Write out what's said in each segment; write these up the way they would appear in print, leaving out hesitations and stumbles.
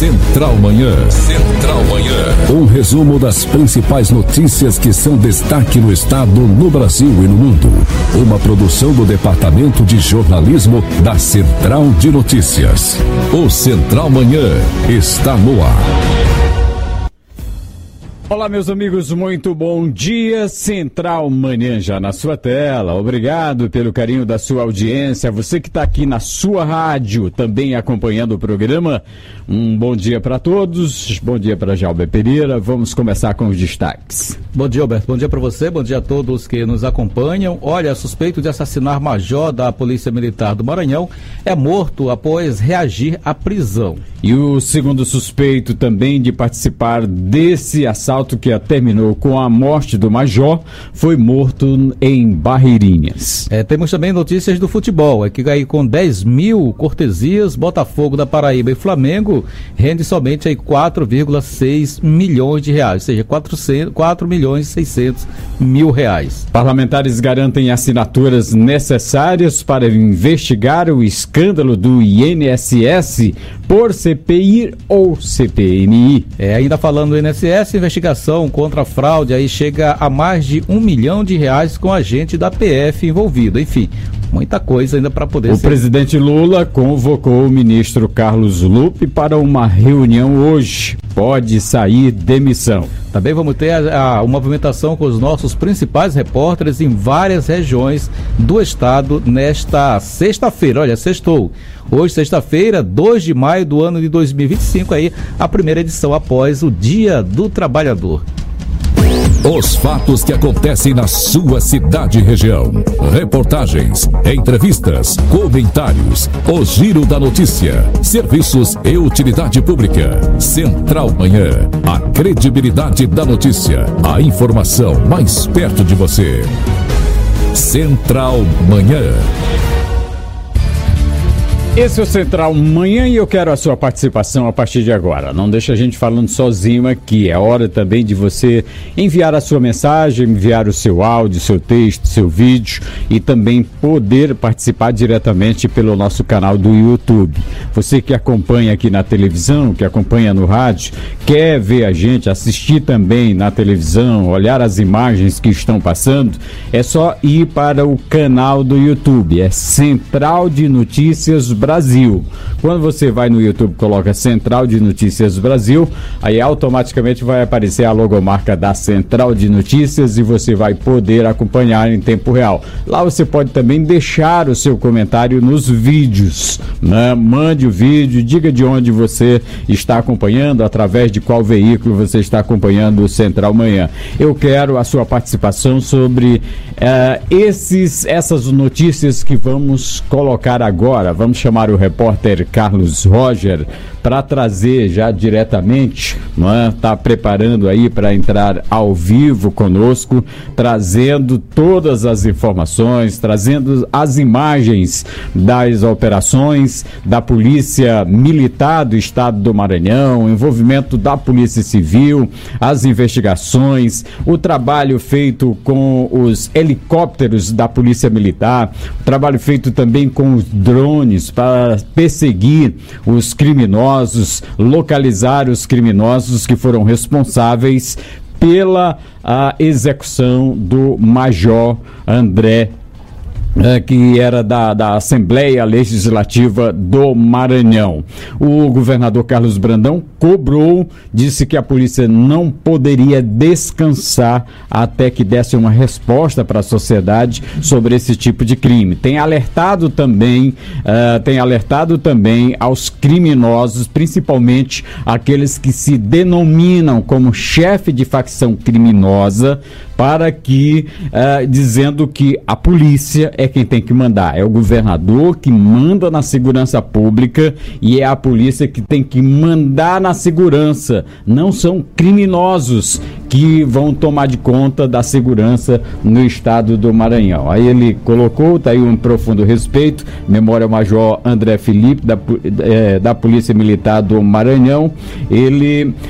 Central Manhã. Central Manhã. Um resumo das principais notícias que são destaque no estado, no Brasil e no mundo. Uma produção do Departamento de Jornalismo da Central de Notícias. O Central Manhã está no ar. Olá, meus amigos, muito bom dia. Central Manhã já na sua tela. Obrigado pelo carinho da sua audiência. Você que está aqui na sua rádio, também acompanhando o programa. Um bom dia para todos. Bom dia para Jalber Pereira. Vamos começar com os destaques. Bom dia, Alberto. Bom dia para você. Bom dia a todos que nos acompanham. Olha, suspeito de assassinar major da Polícia Militar do Maranhão é morto após reagir à prisão. E o segundo suspeito também de participar desse assalto que terminou com a morte do major foi morto em Barreirinhas. Temos também notícias do futebol. Que aí com 10 mil cortesias, Botafogo da Paraíba e Flamengo rende somente aí 4,6 milhões de reais, ou seja, 4 milhões e 600 mil reais. Parlamentares garantem assinaturas necessárias para investigar o escândalo do INSS por CPI ou CPMI. Ainda falando do INSS, investigação contra a fraude aí chega a mais de R$1 milhão com agente da PF envolvido. Enfim, muita coisa ainda para poder ser. O presidente Lula convocou o ministro Carlos Lupe para uma reunião hoje. Pode sair demissão. Também vamos ter uma movimentação com os nossos principais repórteres em várias regiões do estado nesta sexta-feira. Olha, sextou. Hoje, sexta-feira, 2 de maio do ano de 2025, aí a primeira edição após o Dia do Trabalhador. Os fatos que acontecem na sua cidade e região. Reportagens, entrevistas, comentários. O Giro da Notícia. Serviços e utilidade pública. Central Manhã. A credibilidade da notícia. A informação mais perto de você. Central Manhã. Esse é o Central Manhã e eu quero a sua participação a partir de agora. Não deixa a gente falando sozinho aqui. É hora também de você enviar a sua mensagem, enviar o seu áudio, seu texto, seu vídeo e também poder participar diretamente pelo nosso canal do YouTube. Você que acompanha aqui na televisão, que acompanha no rádio, quer ver a gente, assistir também na televisão, olhar as imagens que estão passando, é só ir para o canal do YouTube. É Central de Notícias Brasil. Quando você vai no YouTube, coloca Central de Notícias Brasil, aí automaticamente vai aparecer a logomarca da Central de Notícias e você vai poder acompanhar em tempo real. Lá você pode também deixar o seu comentário nos vídeos, né? Mande o vídeo, diga de onde você está acompanhando, através de qual veículo você está acompanhando o Central Manhã. Eu quero a sua participação sobre essas notícias que vamos colocar agora. Vamos chamar o repórter Carlos Roger para trazer já diretamente, está preparando aí para entrar ao vivo conosco, trazendo todas as informações, trazendo as imagens das operações da Polícia Militar do Estado do Maranhão, o envolvimento da Polícia Civil, as investigações, o trabalho feito com os helicópteros da Polícia Militar, o trabalho feito também com os drones para perseguir os criminosos, localizar os criminosos que foram responsáveis pela execução do Major André, que era da Assembleia Legislativa do Maranhão. O governador Carlos Brandão cobrou, disse que a polícia não poderia descansar até que desse uma resposta para a sociedade sobre esse tipo de crime. Tem alertado também aos criminosos, principalmente aqueles que se denominam como chefe de facção criminosa, para que, dizendo que a polícia é quem tem que mandar, é o governador que manda na segurança pública e é a polícia que tem que mandar na segurança, não são criminosos que vão tomar de conta da segurança no estado do Maranhão. Aí ele colocou, tá aí um profundo respeito, memória ao Major André Felipe, da Polícia Militar do Maranhão.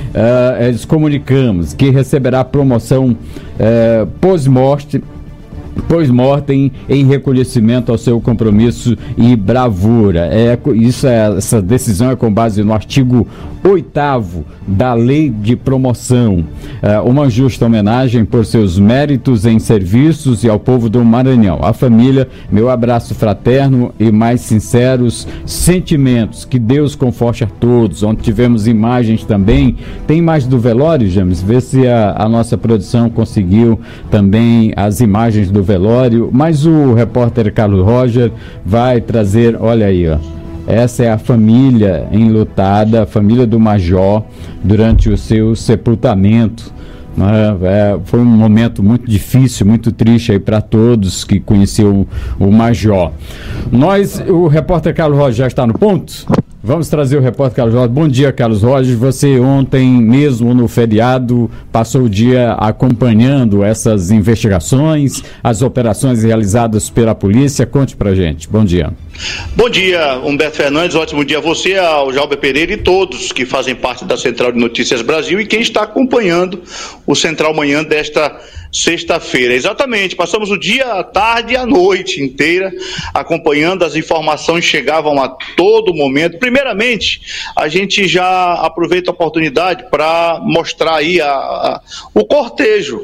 Eles comunicamos que receberá promoção pós-morte pós-mortem em reconhecimento ao seu compromisso e bravura. Essa decisão é com base no artigo 8º da Lei de Promoção. Uma justa homenagem por seus méritos em serviços e ao povo do Maranhão. À família, meu abraço fraterno e mais sinceros sentimentos. Que Deus conforte a todos. Onde tivemos imagens também. Tem imagem do velório, James? Vê se a nossa produção conseguiu também as imagens do velório. Mas o repórter Carlos Roger vai trazer, olha aí, ó. Essa é a família enlutada, a família do Major, durante o seu sepultamento. Foi um momento muito difícil, muito triste aí para todos que conheciam o Major. O repórter Carlos Roger já está no ponto? Vamos trazer o repórter Carlos Roger. Bom dia, Carlos Roger. Você ontem, mesmo no feriado, passou o dia acompanhando essas investigações, as operações realizadas pela polícia. Conte pra gente. Bom dia. Bom dia, Humberto Fernandes. Ótimo dia a você, ao Jalber Pereira e todos que fazem parte da Central de Notícias Brasil e quem está acompanhando o Central Manhã desta sexta-feira. Exatamente, passamos o dia, a tarde e a noite inteira acompanhando, as informações chegavam a todo momento. Primeiramente, a gente já aproveita a oportunidade para mostrar aí o cortejo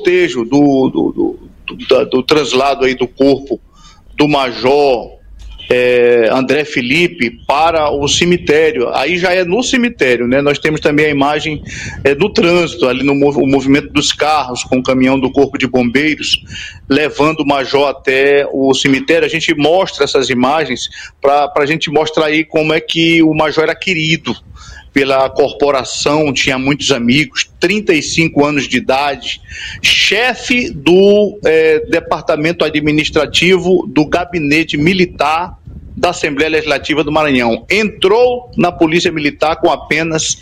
do translado aí do corpo do Major André Felipe para o cemitério. Aí já é no cemitério, né? Nós temos também a imagem do trânsito, ali o movimento dos carros com o caminhão do Corpo de Bombeiros levando o Major até o cemitério. A gente mostra essas imagens para a gente mostrar aí como é que o Major era querido pela corporação, tinha muitos amigos, 35 anos de idade, chefe do Departamento Administrativo do Gabinete Militar da Assembleia Legislativa do Maranhão. Entrou na Polícia Militar com apenas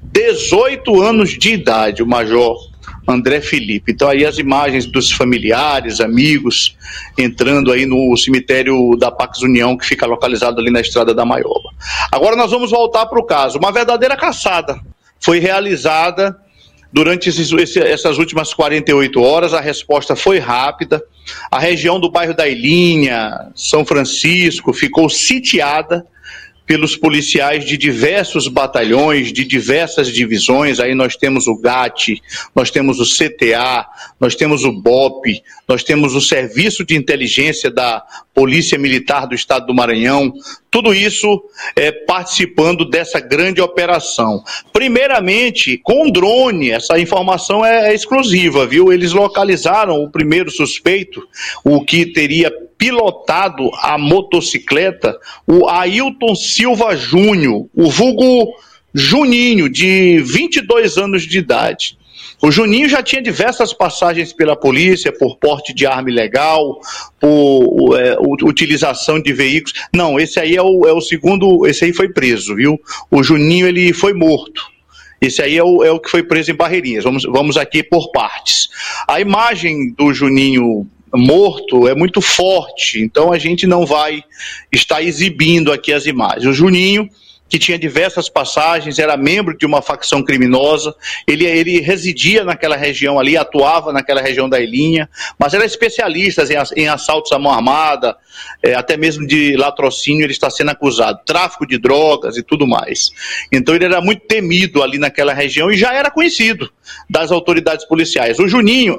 18 anos de idade, o Major André Felipe. Então aí as imagens dos familiares, amigos, entrando aí no cemitério da Pax União, que fica localizado ali na Estrada da Maioba. Agora nós vamos voltar para o caso. Uma verdadeira caçada foi realizada durante essas últimas 48 horas. A resposta foi rápida. A região do bairro da Ilhinha, São Francisco, ficou sitiada pelos policiais de diversos batalhões, de diversas divisões. Aí nós temos o GAT, nós temos o CTA, nós temos o BOP, nós temos o Serviço de Inteligência da Polícia Militar do Estado do Maranhão, tudo isso participando dessa grande operação. Primeiramente, com drone, essa informação é exclusiva, viu? Eles localizaram o primeiro suspeito, o que teria pilotado a motocicleta, o Ailton Silva Júnior, o vulgo Juninho, de 22 anos de idade. O Juninho já tinha diversas passagens pela polícia, por porte de arma ilegal, por utilização de veículos. Não, esse aí é o segundo, esse aí foi preso, viu? O Juninho, ele foi morto. Esse aí é o que foi preso em Barreirinhas. Vamos aqui por partes. A imagem do Juninho morto é muito forte, então a gente não vai estar exibindo aqui as imagens. O Juninho, que tinha diversas passagens, era membro de uma facção criminosa, ele residia naquela região ali, atuava naquela região da Ilhinha, mas era especialista em assaltos à mão armada, até mesmo de latrocínio ele está sendo acusado, tráfico de drogas e tudo mais. Então ele era muito temido ali naquela região e já era conhecido das autoridades policiais. O Juninho,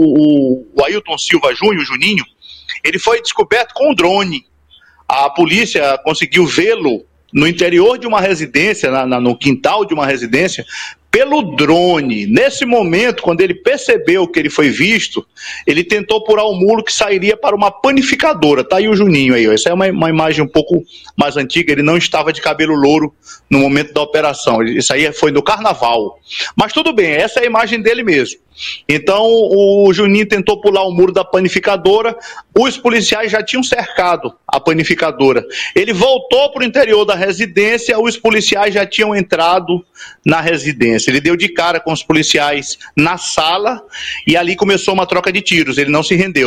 o Ailton Silva Júnior, o Juninho, ele foi descoberto com um drone. A polícia conseguiu vê-lo no interior de uma residência, no quintal de uma residência, pelo drone. Nesse momento, quando ele percebeu que ele foi visto, ele tentou pular o muro que sairia para uma panificadora. Tá aí o Juninho aí, ó. Essa é uma imagem um pouco mais antiga, ele não estava de cabelo louro no momento da operação. Isso aí foi no carnaval. Mas tudo bem, essa é a imagem dele mesmo. Então o Juninho tentou pular o muro da panificadora, os policiais já tinham cercado a panificadora. Ele voltou para o interior da residência, os policiais já tinham entrado na residência. Ele deu de cara com os policiais na sala e ali começou uma troca de tiros, ele não se rendeu.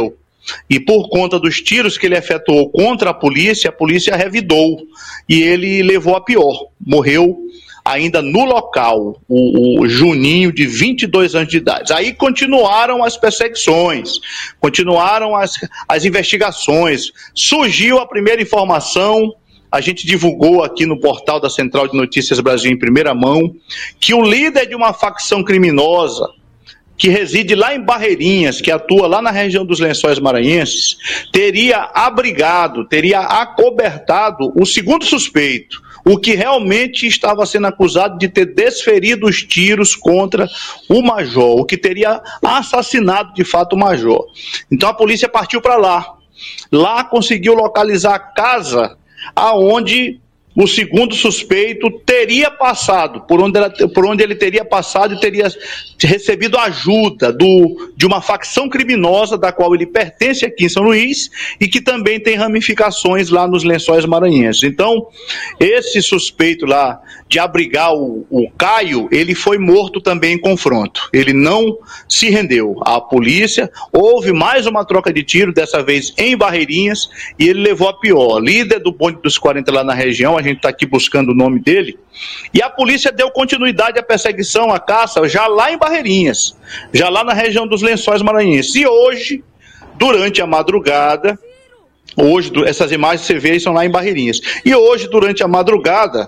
e por conta dos tiros que ele efetuou contra a polícia revidou e ele levou a pior, morreu ainda no local, o Juninho, de 22 anos de idade. Aí continuaram as perseguições, continuaram as investigações, surgiu a primeira informação, a gente divulgou aqui no portal da Central de Notícias Brasil em primeira mão, que o líder de uma facção criminosa, que reside lá em Barreirinhas, que atua lá na região dos Lençóis Maranhenses, teria abrigado, teria acobertado o segundo suspeito, o que realmente estava sendo acusado de ter desferido os tiros contra o major, o que teria assassinado de fato o major. Então a polícia partiu para lá. Lá conseguiu localizar a casa aonde o segundo suspeito teria passado, por onde ele teria passado e teria recebido ajuda de uma facção criminosa da qual ele pertence aqui em São Luís e que também tem ramificações lá nos Lençóis Maranhenses. Então, esse suspeito lá de abrigar o Caio, ele foi morto também em confronto. Ele não se rendeu à polícia, houve mais uma troca de tiro, dessa vez em Barreirinhas, e ele levou a pior. Líder do bonde dos 40 lá na região, a gente está aqui buscando o nome dele, e a polícia deu continuidade à perseguição, à caça, já lá em Barreirinhas, já lá na região dos Lençóis Maranhenses. E hoje, durante a madrugada, essas imagens que você vê são lá em Barreirinhas, e hoje, durante a madrugada,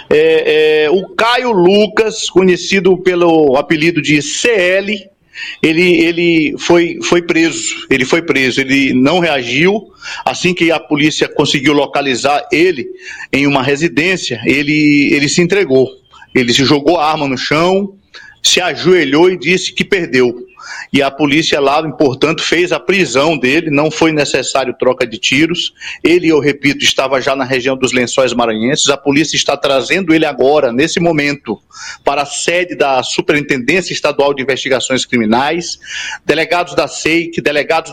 o Caio Lucas, conhecido pelo apelido de CL, ele foi preso, ele não reagiu. Assim que a polícia conseguiu localizar ele em uma residência, ele se entregou, ele se jogou a arma no chão, se ajoelhou e disse que perdeu. E a polícia lá, portanto, fez a prisão dele, não foi necessário troca de tiros. Ele, eu repito, estava já na região dos Lençóis Maranhenses. A polícia está trazendo ele agora, nesse momento, para a sede da Superintendência Estadual de Investigações Criminais. Delegados da SEIC, delegados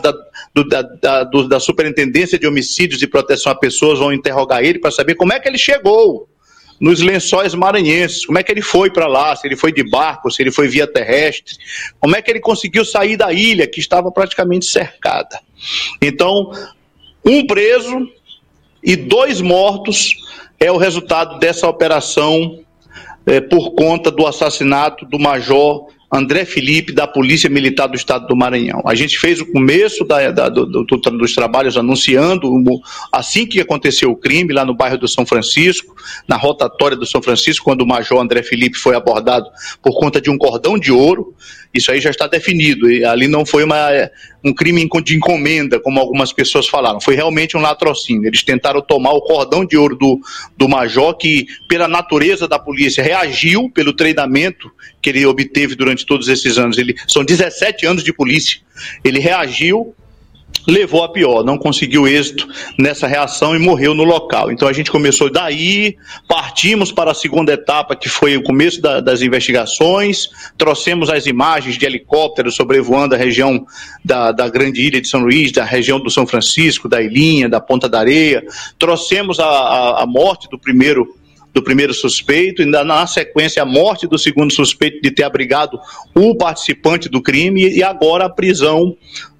da Superintendência de Homicídios e Proteção a Pessoas vão interrogar ele para saber como é que ele chegou nos Lençóis Maranhenses, como é que ele foi para lá, se ele foi de barco, se ele foi via terrestre, como é que ele conseguiu sair da ilha que estava praticamente cercada. Então, um preso e 2 mortos é o resultado dessa operação por conta do assassinato do André Felipe, da Polícia Militar do Estado do Maranhão. A gente fez o começo dos trabalhos anunciando, assim que aconteceu o crime, lá no bairro do São Francisco, na rotatória do São Francisco, quando o Major André Felipe foi abordado por conta de um cordão de ouro. Isso aí já está definido, e ali não foi um crime de encomenda, como algumas pessoas falaram, foi realmente um latrocínio. Eles tentaram tomar o cordão de ouro do Major, que pela natureza da polícia reagiu, pelo treinamento que ele obteve durante todos esses anos. São 17 anos de polícia, ele reagiu, levou a pior, não conseguiu êxito nessa reação e morreu no local. Então a gente começou daí, partimos para a segunda etapa, que foi o começo das investigações, trouxemos as imagens de helicópteros sobrevoando a região da Grande Ilha de São Luís, da região do São Francisco, da Ilhinha, da Ponta da Areia, trouxemos a morte do primeiro suspeito, e na sequência a morte do segundo suspeito de ter abrigado o participante do crime, e agora a prisão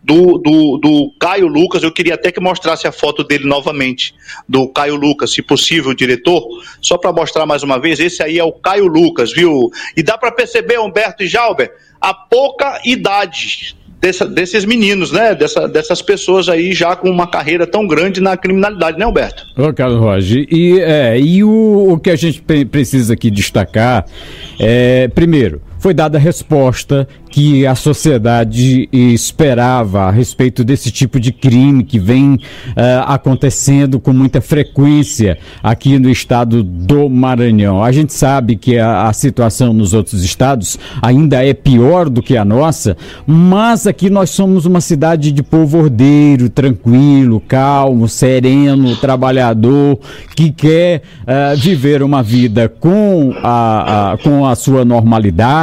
do Caio Lucas. Eu queria até que mostrasse a foto dele novamente, do Caio Lucas, se possível, diretor, só para mostrar mais uma vez. Esse aí é o Caio Lucas, viu? E dá para perceber, Humberto e Jalber, a pouca idade desses meninos, né? Dessas pessoas aí já com uma carreira tão grande na criminalidade, né, Humberto? Ô, Carlos Roger, e o que a gente precisa aqui destacar primeiro, foi dada a resposta que a sociedade esperava a respeito desse tipo de crime que vem acontecendo com muita frequência aqui no estado do Maranhão. A gente sabe que a situação nos outros estados ainda é pior do que a nossa, mas aqui nós somos uma cidade de povo ordeiro, tranquilo, calmo, sereno, trabalhador, que quer viver uma vida com a sua normalidade,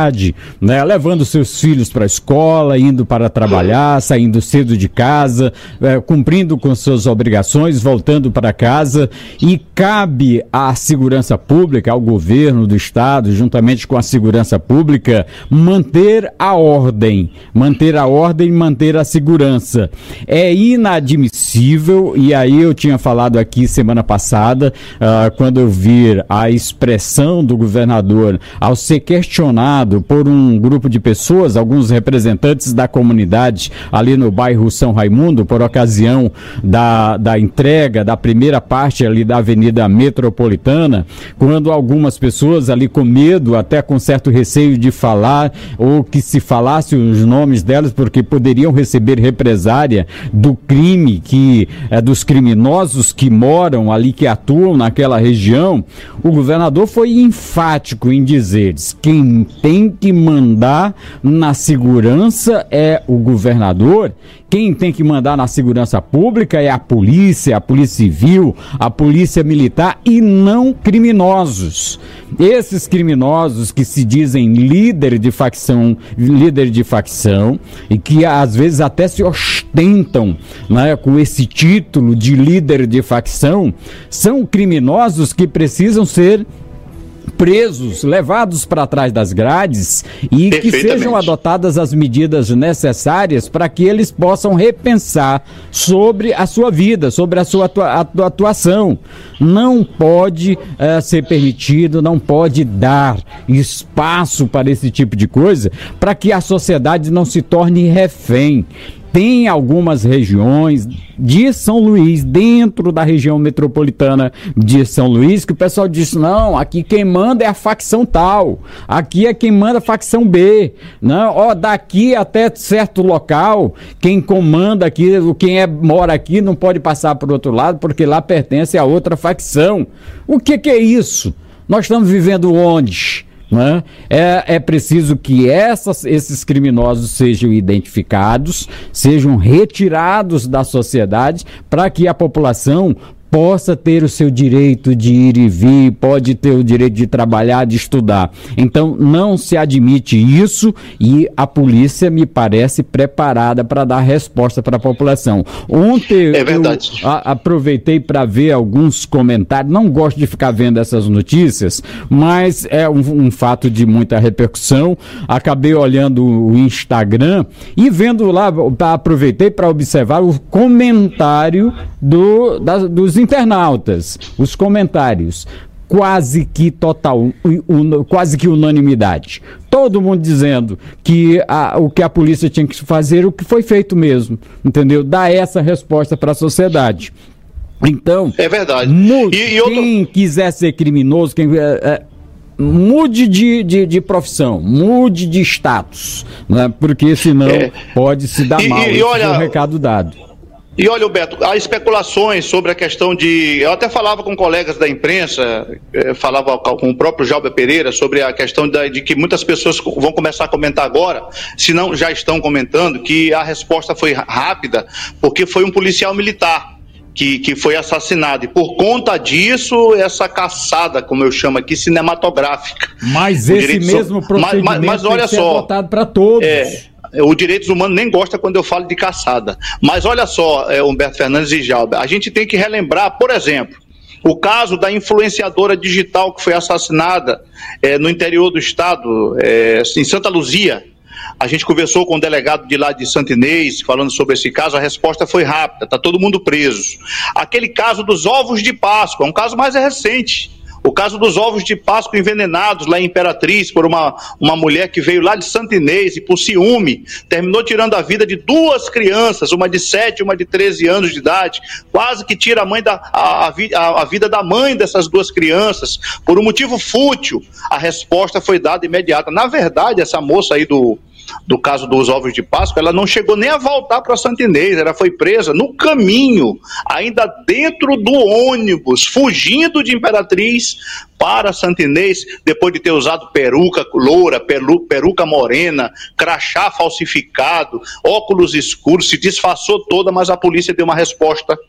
cidade, né, levando seus filhos para a escola, indo para trabalhar, saindo cedo de casa, cumprindo com suas obrigações, voltando para casa, e cabe à segurança pública, ao governo do estado, juntamente com a segurança pública, manter a ordem, manter a segurança. É inadmissível, e aí eu tinha falado aqui semana passada, quando eu vi a expressão do governador ao ser questionado por um grupo de pessoas, alguns representantes da comunidade ali no bairro São Raimundo, por ocasião da entrega da primeira parte ali da Avenida Metropolitana, quando algumas pessoas ali com medo, até com certo receio de falar, ou que se falasse os nomes delas, porque poderiam receber represária do crime, dos criminosos que moram ali, que atuam naquela região, o governador foi enfático em dizer: quem tem que mandar na segurança é o governador, quem tem que mandar na segurança pública é a polícia civil, a polícia militar, e não criminosos. Esses criminosos que se dizem líder de facção, e que às vezes até se ostentam, né, com esse título de líder de facção, são criminosos que precisam ser presos, levados para trás das grades, e que sejam adotadas as medidas necessárias para que eles possam repensar sobre a sua vida, sobre a sua atuação. Não pode ser permitido, não pode dar espaço para esse tipo de coisa, para que a sociedade não se torne refém. Tem algumas regiões de São Luís, dentro da região metropolitana de São Luís, que o pessoal diz: não, aqui quem manda é a facção tal, aqui é quem manda a facção B, não, daqui até certo local, quem comanda aqui, mora aqui não pode passar para o outro lado, porque lá pertence a outra facção. O que é isso? Nós estamos vivendo onde? Né? É preciso que esses criminosos sejam identificados, sejam retirados da sociedade, para que a população possa ter o seu direito de ir e vir, pode ter o direito de trabalhar, de estudar. Então não se admite isso, e a polícia me parece preparada para dar resposta para a população. Ontem eu aproveitei para ver alguns comentários, não gosto de ficar vendo essas notícias, mas é um fato de muita repercussão. Acabei olhando o Instagram e vendo lá, aproveitei para observar o comentário dos internautas, os comentários, quase que unanimidade. Todo mundo dizendo que o que a polícia tinha que fazer, o que foi feito mesmo, entendeu? Dar essa resposta para a sociedade. Então, é verdade. Quem quiser ser criminoso, mude de profissão, mude de status, né? Porque senão pode se dar mal. Esse é o recado dado. E olha, Beto, há especulações sobre a questão de... Eu até falava com colegas da imprensa, falava com o próprio Jalber Pereira sobre a questão de que muitas pessoas vão começar a comentar agora, se não já estão comentando, que a resposta foi rápida, porque foi um policial militar que foi assassinado. E por conta disso, essa caçada, como eu chamo aqui, cinematográfica. Mas esse mesmo procedimento mas olha tem que ser só, adotado para todos. O direitos humanos nem gosta quando eu falo de caçada. Mas olha só, Humberto Fernandes e Jalber, a gente tem que relembrar, por exemplo, o caso da influenciadora digital que foi assassinada no interior do estado, em Santa Luzia. A gente conversou com o delegado de lá de Santo Inês, falando sobre esse caso, a resposta foi rápida, está todo mundo preso. Aquele caso dos ovos de Páscoa, um caso mais recente. O caso dos ovos de Páscoa envenenados lá em Imperatriz por uma mulher que veio lá de Santo Inês e por ciúme terminou tirando a vida de duas crianças, uma de 7 e uma de 13 anos de idade, quase que tira a vida da mãe dessas duas crianças por um motivo fútil. A resposta foi dada imediata. Na verdade, essa moça aí do caso dos ovos de Páscoa, ela não chegou nem a voltar para Santo Inês, ela foi presa no caminho, ainda dentro do ônibus, fugindo de Imperatriz para Santo Inês, depois de ter usado peruca loura, peruca morena, crachá falsificado, óculos escuros, se disfarçou toda, mas a polícia deu uma resposta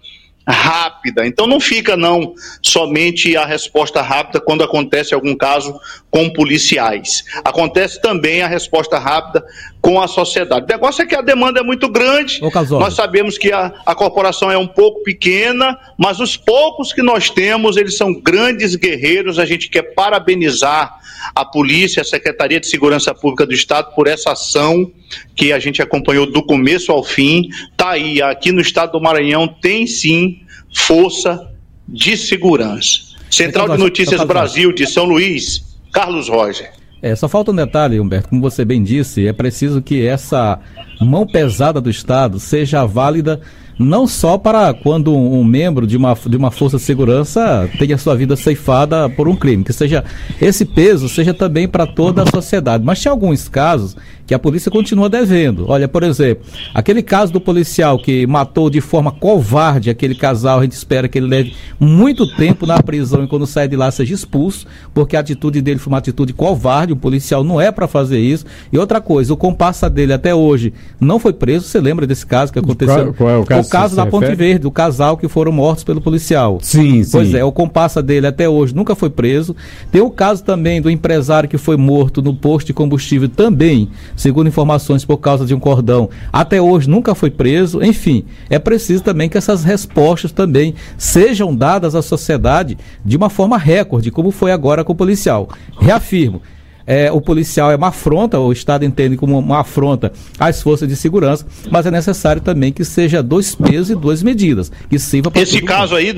rápida. Então não fica somente a resposta rápida quando acontece algum caso com policiais. Acontece também a resposta rápida com a sociedade. O negócio é que a demanda é muito grande, nós sabemos que a corporação é um pouco pequena, mas os poucos que nós temos, eles são grandes guerreiros. A gente quer parabenizar a polícia, a Secretaria de Segurança Pública do Estado por essa ação que a gente acompanhou do começo ao fim. Tá aí, aqui no estado do Maranhão tem sim força de segurança. Central de Notícias Brasil de São Luís, Carlos Roger. Só falta um detalhe, Humberto, como você bem disse, é preciso que essa mão pesada do Estado seja válida não só para quando um membro de uma força de segurança tenha sua vida ceifada por um crime, que seja esse peso seja também para toda a sociedade. Mas tem alguns casos que a polícia continua devendo. Olha, por exemplo, aquele caso do policial que matou de forma covarde aquele casal, a gente espera que ele leve muito tempo na prisão e quando sair de lá seja expulso, porque a atitude dele foi uma atitude covarde, o policial não é para fazer isso. E outra coisa, o comparsa dele até hoje não foi preso. Você lembra desse caso que aconteceu? Qual é o caso? O caso da Ponte Verde, do casal que foram mortos pelo policial. Sim. Pois é, o comparsa dele até hoje nunca foi preso. Tem o caso também do empresário que foi morto no posto de combustível também, segundo informações, por causa de um cordão. Até hoje nunca foi preso. Enfim, é preciso também que essas respostas também sejam dadas à sociedade de uma forma recorde, como foi agora com o policial. Reafirmo. O policial é uma afronta, o Estado entende como uma afronta às forças de segurança, mas é necessário também que seja 2 pesos e 2 medidas, que sirva para esse caso aí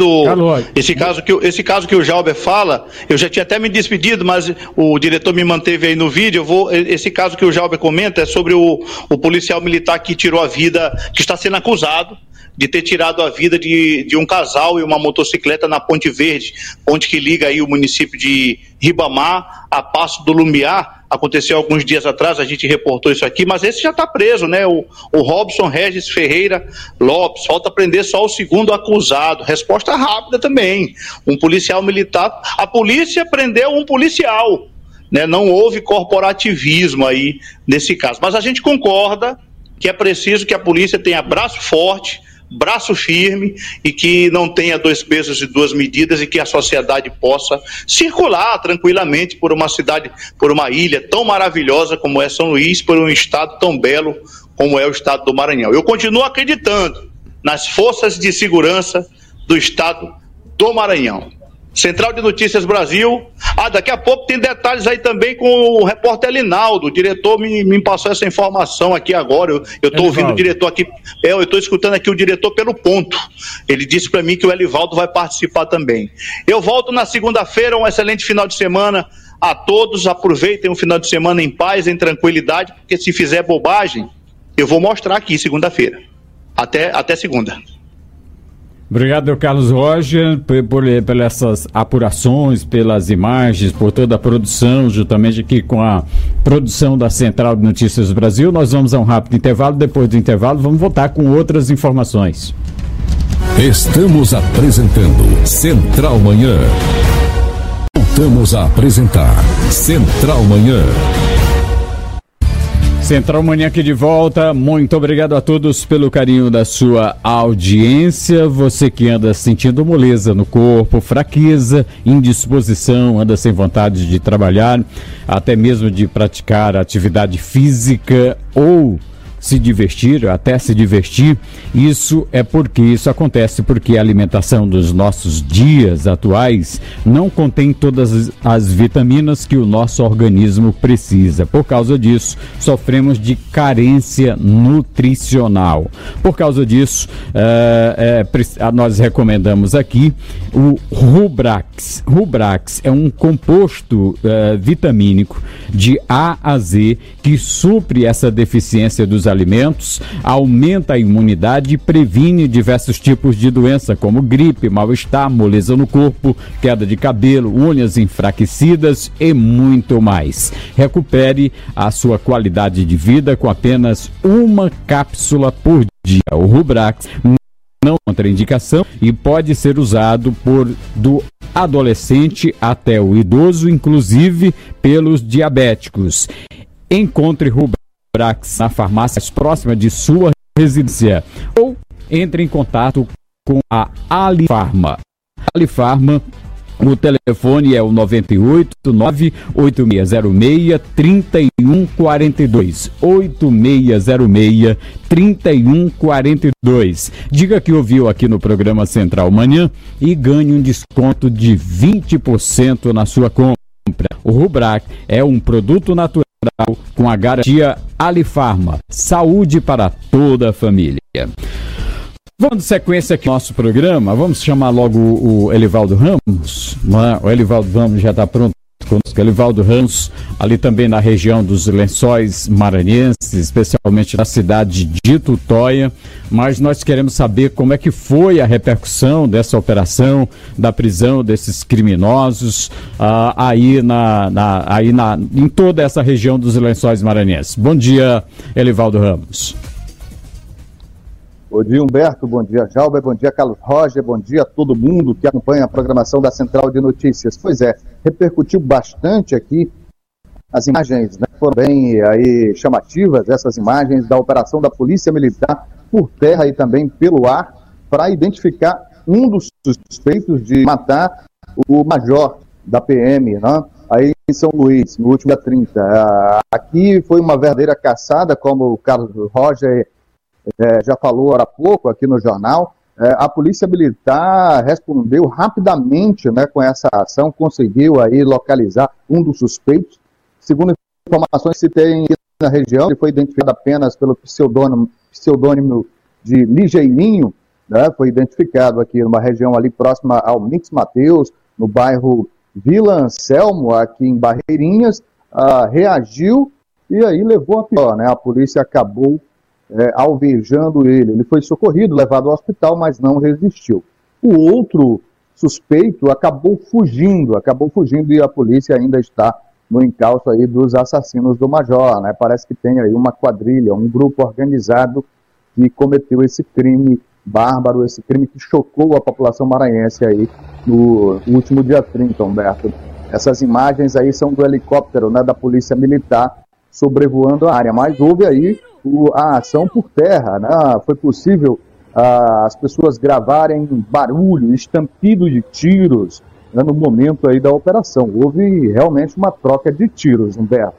esse caso que o Jalber fala, eu já tinha até me despedido, mas o diretor me manteve aí no vídeo. Esse caso que o Jalber comenta é sobre o policial militar que tirou a vida, que está sendo acusado de ter tirado a vida de um casal e uma motocicleta na Ponte Verde, ponte que liga aí o município de Ribamar a Passo do Lumiar. Aconteceu alguns dias atrás, a gente reportou isso aqui, mas esse já está preso, né? O Robson Regis Ferreira Lopes, falta prender só o segundo acusado. Resposta rápida também. Um policial militar, a polícia prendeu um policial, né? Não houve corporativismo aí nesse caso, mas a gente concorda que é preciso que a polícia tenha braço forte, braço firme e que não tenha 2 pesos e 2 medidas e que a sociedade possa circular tranquilamente por uma cidade, por uma ilha tão maravilhosa como é São Luís, por um estado tão belo como é o estado do Maranhão. Eu continuo acreditando nas forças de segurança do estado do Maranhão. Central de Notícias Brasil. Daqui a pouco tem detalhes aí também com o repórter Elinaldo. O diretor me passou essa informação aqui agora. Eu estou ouvindo o diretor aqui. Eu estou escutando aqui o diretor pelo ponto. Ele disse para mim que o Elivaldo vai participar também. Eu volto na segunda-feira. Um excelente final de semana a todos. Aproveitem um final de semana em paz, em tranquilidade, porque se fizer bobagem, eu vou mostrar aqui segunda-feira. Até segunda. Obrigado, Carlos Roger, por essas apurações, pelas imagens, por toda a produção, juntamente aqui com a produção da Central de Notícias Brasil. Nós vamos a um rápido intervalo. Depois do intervalo, vamos voltar com outras informações. Estamos apresentando Central Manhã. Voltamos a apresentar Central Manhã. Central Manhã aqui de volta. Muito obrigado a todos pelo carinho da sua audiência. Você que anda sentindo moleza no corpo, fraqueza, indisposição, anda sem vontade de trabalhar, até mesmo de praticar atividade física ou se divertir, até se divertir, isso acontece porque a alimentação dos nossos dias atuais não contém todas as vitaminas que o nosso organismo precisa. Por causa disso, sofremos de carência nutricional. Por causa disso, nós recomendamos aqui o Rubrax. Rubrax é um composto vitamínico de A a Z que supre essa deficiência dos alimentos, aumenta a imunidade e previne diversos tipos de doença, como gripe, mal-estar, moleza no corpo, queda de cabelo, unhas enfraquecidas e muito mais. Recupere a sua qualidade de vida com apenas uma cápsula por dia. O Rubrax não contraindicação e pode ser usado do adolescente até o idoso, inclusive pelos diabéticos. Encontre Rubrax na farmácia próxima de sua residência ou entre em contato com a Alifarma. Alifarma, o telefone é o 989-8606-3142. 8606-3142. Diga que ouviu aqui no programa Central Manhã e ganhe um desconto de 20% na sua compra. O Rubrac é um produto natural com a garantia Alifarma. Saúde para toda a família. Vamos de sequência aqui no nosso programa. Vamos chamar logo o Elivaldo Ramos. O Elivaldo Ramos já está pronto conosco. Elivaldo Ramos, ali também na região dos Lençóis Maranhenses, especialmente na cidade de Tutóia. Mas nós queremos saber como é que foi a repercussão dessa operação, da prisão desses criminosos em toda essa região dos Lençóis Maranhenses. Bom dia, Elivaldo Ramos. Bom dia, Humberto, bom dia, Jalber, bom dia, Carlos Roger, bom dia a todo mundo que acompanha a programação da Central de Notícias. Pois é, repercutiu bastante aqui as imagens, né? Foram bem aí chamativas essas imagens da operação da Polícia Militar por terra e também pelo ar para identificar um dos suspeitos de matar o major da PM, né? Aí em São Luís, no último dia 30. Aqui foi uma verdadeira caçada, como o Carlos Roger já falou há pouco aqui no jornal. A Polícia Militar respondeu rapidamente, né, com essa ação, conseguiu aí localizar um dos suspeitos. Segundo informações que se tem na região, ele foi identificado apenas pelo pseudônimo de Ligeirinho, né, foi identificado aqui numa região ali próxima ao Mix Mateus, no bairro Vila Anselmo, aqui em Barreirinhas, reagiu e aí levou a pior, né? A polícia acabou alvejando ele. Ele foi socorrido, levado ao hospital, mas não resistiu. O outro suspeito acabou fugindo e a polícia ainda está no encalço aí dos assassinos do major, né? Parece que tem aí uma quadrilha, um grupo organizado que cometeu esse crime bárbaro, esse crime que chocou a população maranhense aí no último dia 30, Humberto. Essas imagens aí são do helicóptero, né, da Polícia Militar sobrevoando a área, mas houve aí a ação por terra, né? Foi possível as pessoas gravarem barulho, estampido de tiros, né, no momento aí da operação. Houve realmente uma troca de tiros, Humberto.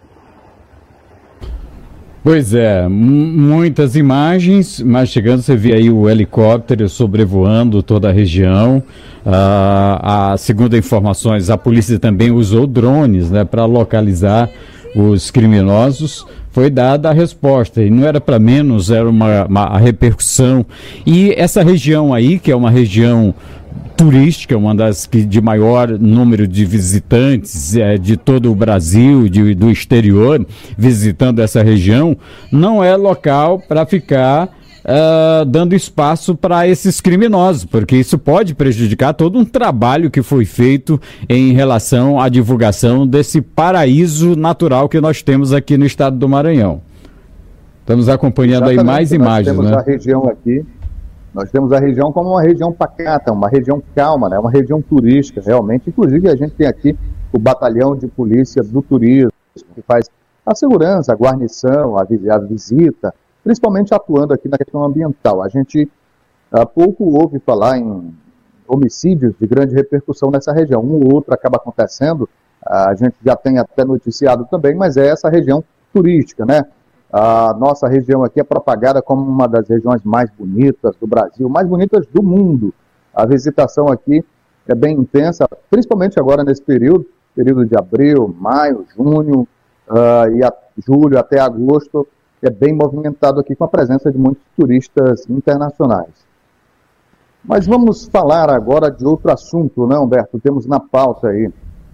Pois é, muitas imagens, mas chegando você vê aí o helicóptero sobrevoando toda a região. Segundo informações, a polícia também usou drones, né, para localizar os criminosos. Foi dada a resposta, e não era para menos, era a repercussão. E essa região aí, que é uma região turística, uma das que de maior número de visitantes de todo o Brasil, do exterior, visitando essa região, não é local para ficar dando espaço para esses criminosos, porque isso pode prejudicar todo um trabalho que foi feito em relação à divulgação desse paraíso natural que nós temos aqui no estado do Maranhão. Estamos acompanhando aí mais imagens, né? Nós temos a região como uma região pacata, uma região calma, né? Uma região turística, realmente. Inclusive, a gente tem aqui o Batalhão de Polícia do Turismo, que faz a segurança, a guarnição, a visita, principalmente atuando aqui na questão ambiental. A gente pouco ouve falar em homicídios de grande repercussão nessa região. Um ou outro acaba acontecendo, a gente já tem até noticiado também, mas é essa região turística, né? A nossa região aqui é propagada como uma das regiões mais bonitas do Brasil, mais bonitas do mundo. A visitação aqui é bem intensa, principalmente agora nesse período de abril, maio, junho, julho até agosto, é bem movimentado aqui com a presença de muitos turistas internacionais. Mas vamos falar agora de outro assunto, né, Humberto? Temos na pauta aí.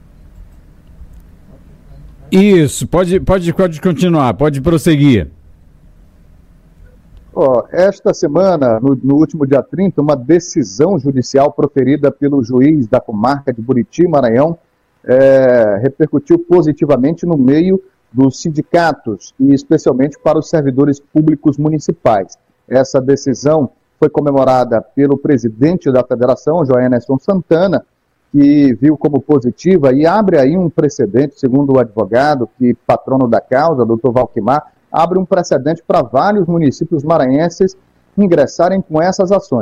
Isso, pode continuar, pode prosseguir. Esta semana, no último dia 30, uma decisão judicial proferida pelo juiz da comarca de Buriti, Maranhão, repercutiu positivamente no meio dos sindicatos e especialmente para os servidores públicos municipais. Essa decisão foi comemorada pelo presidente da federação, Joenerson Santana, que viu como positiva e abre aí um precedente, segundo o advogado, que patrono da causa, doutor Valquimar, abre um precedente para vários municípios maranhenses ingressarem com essas ações.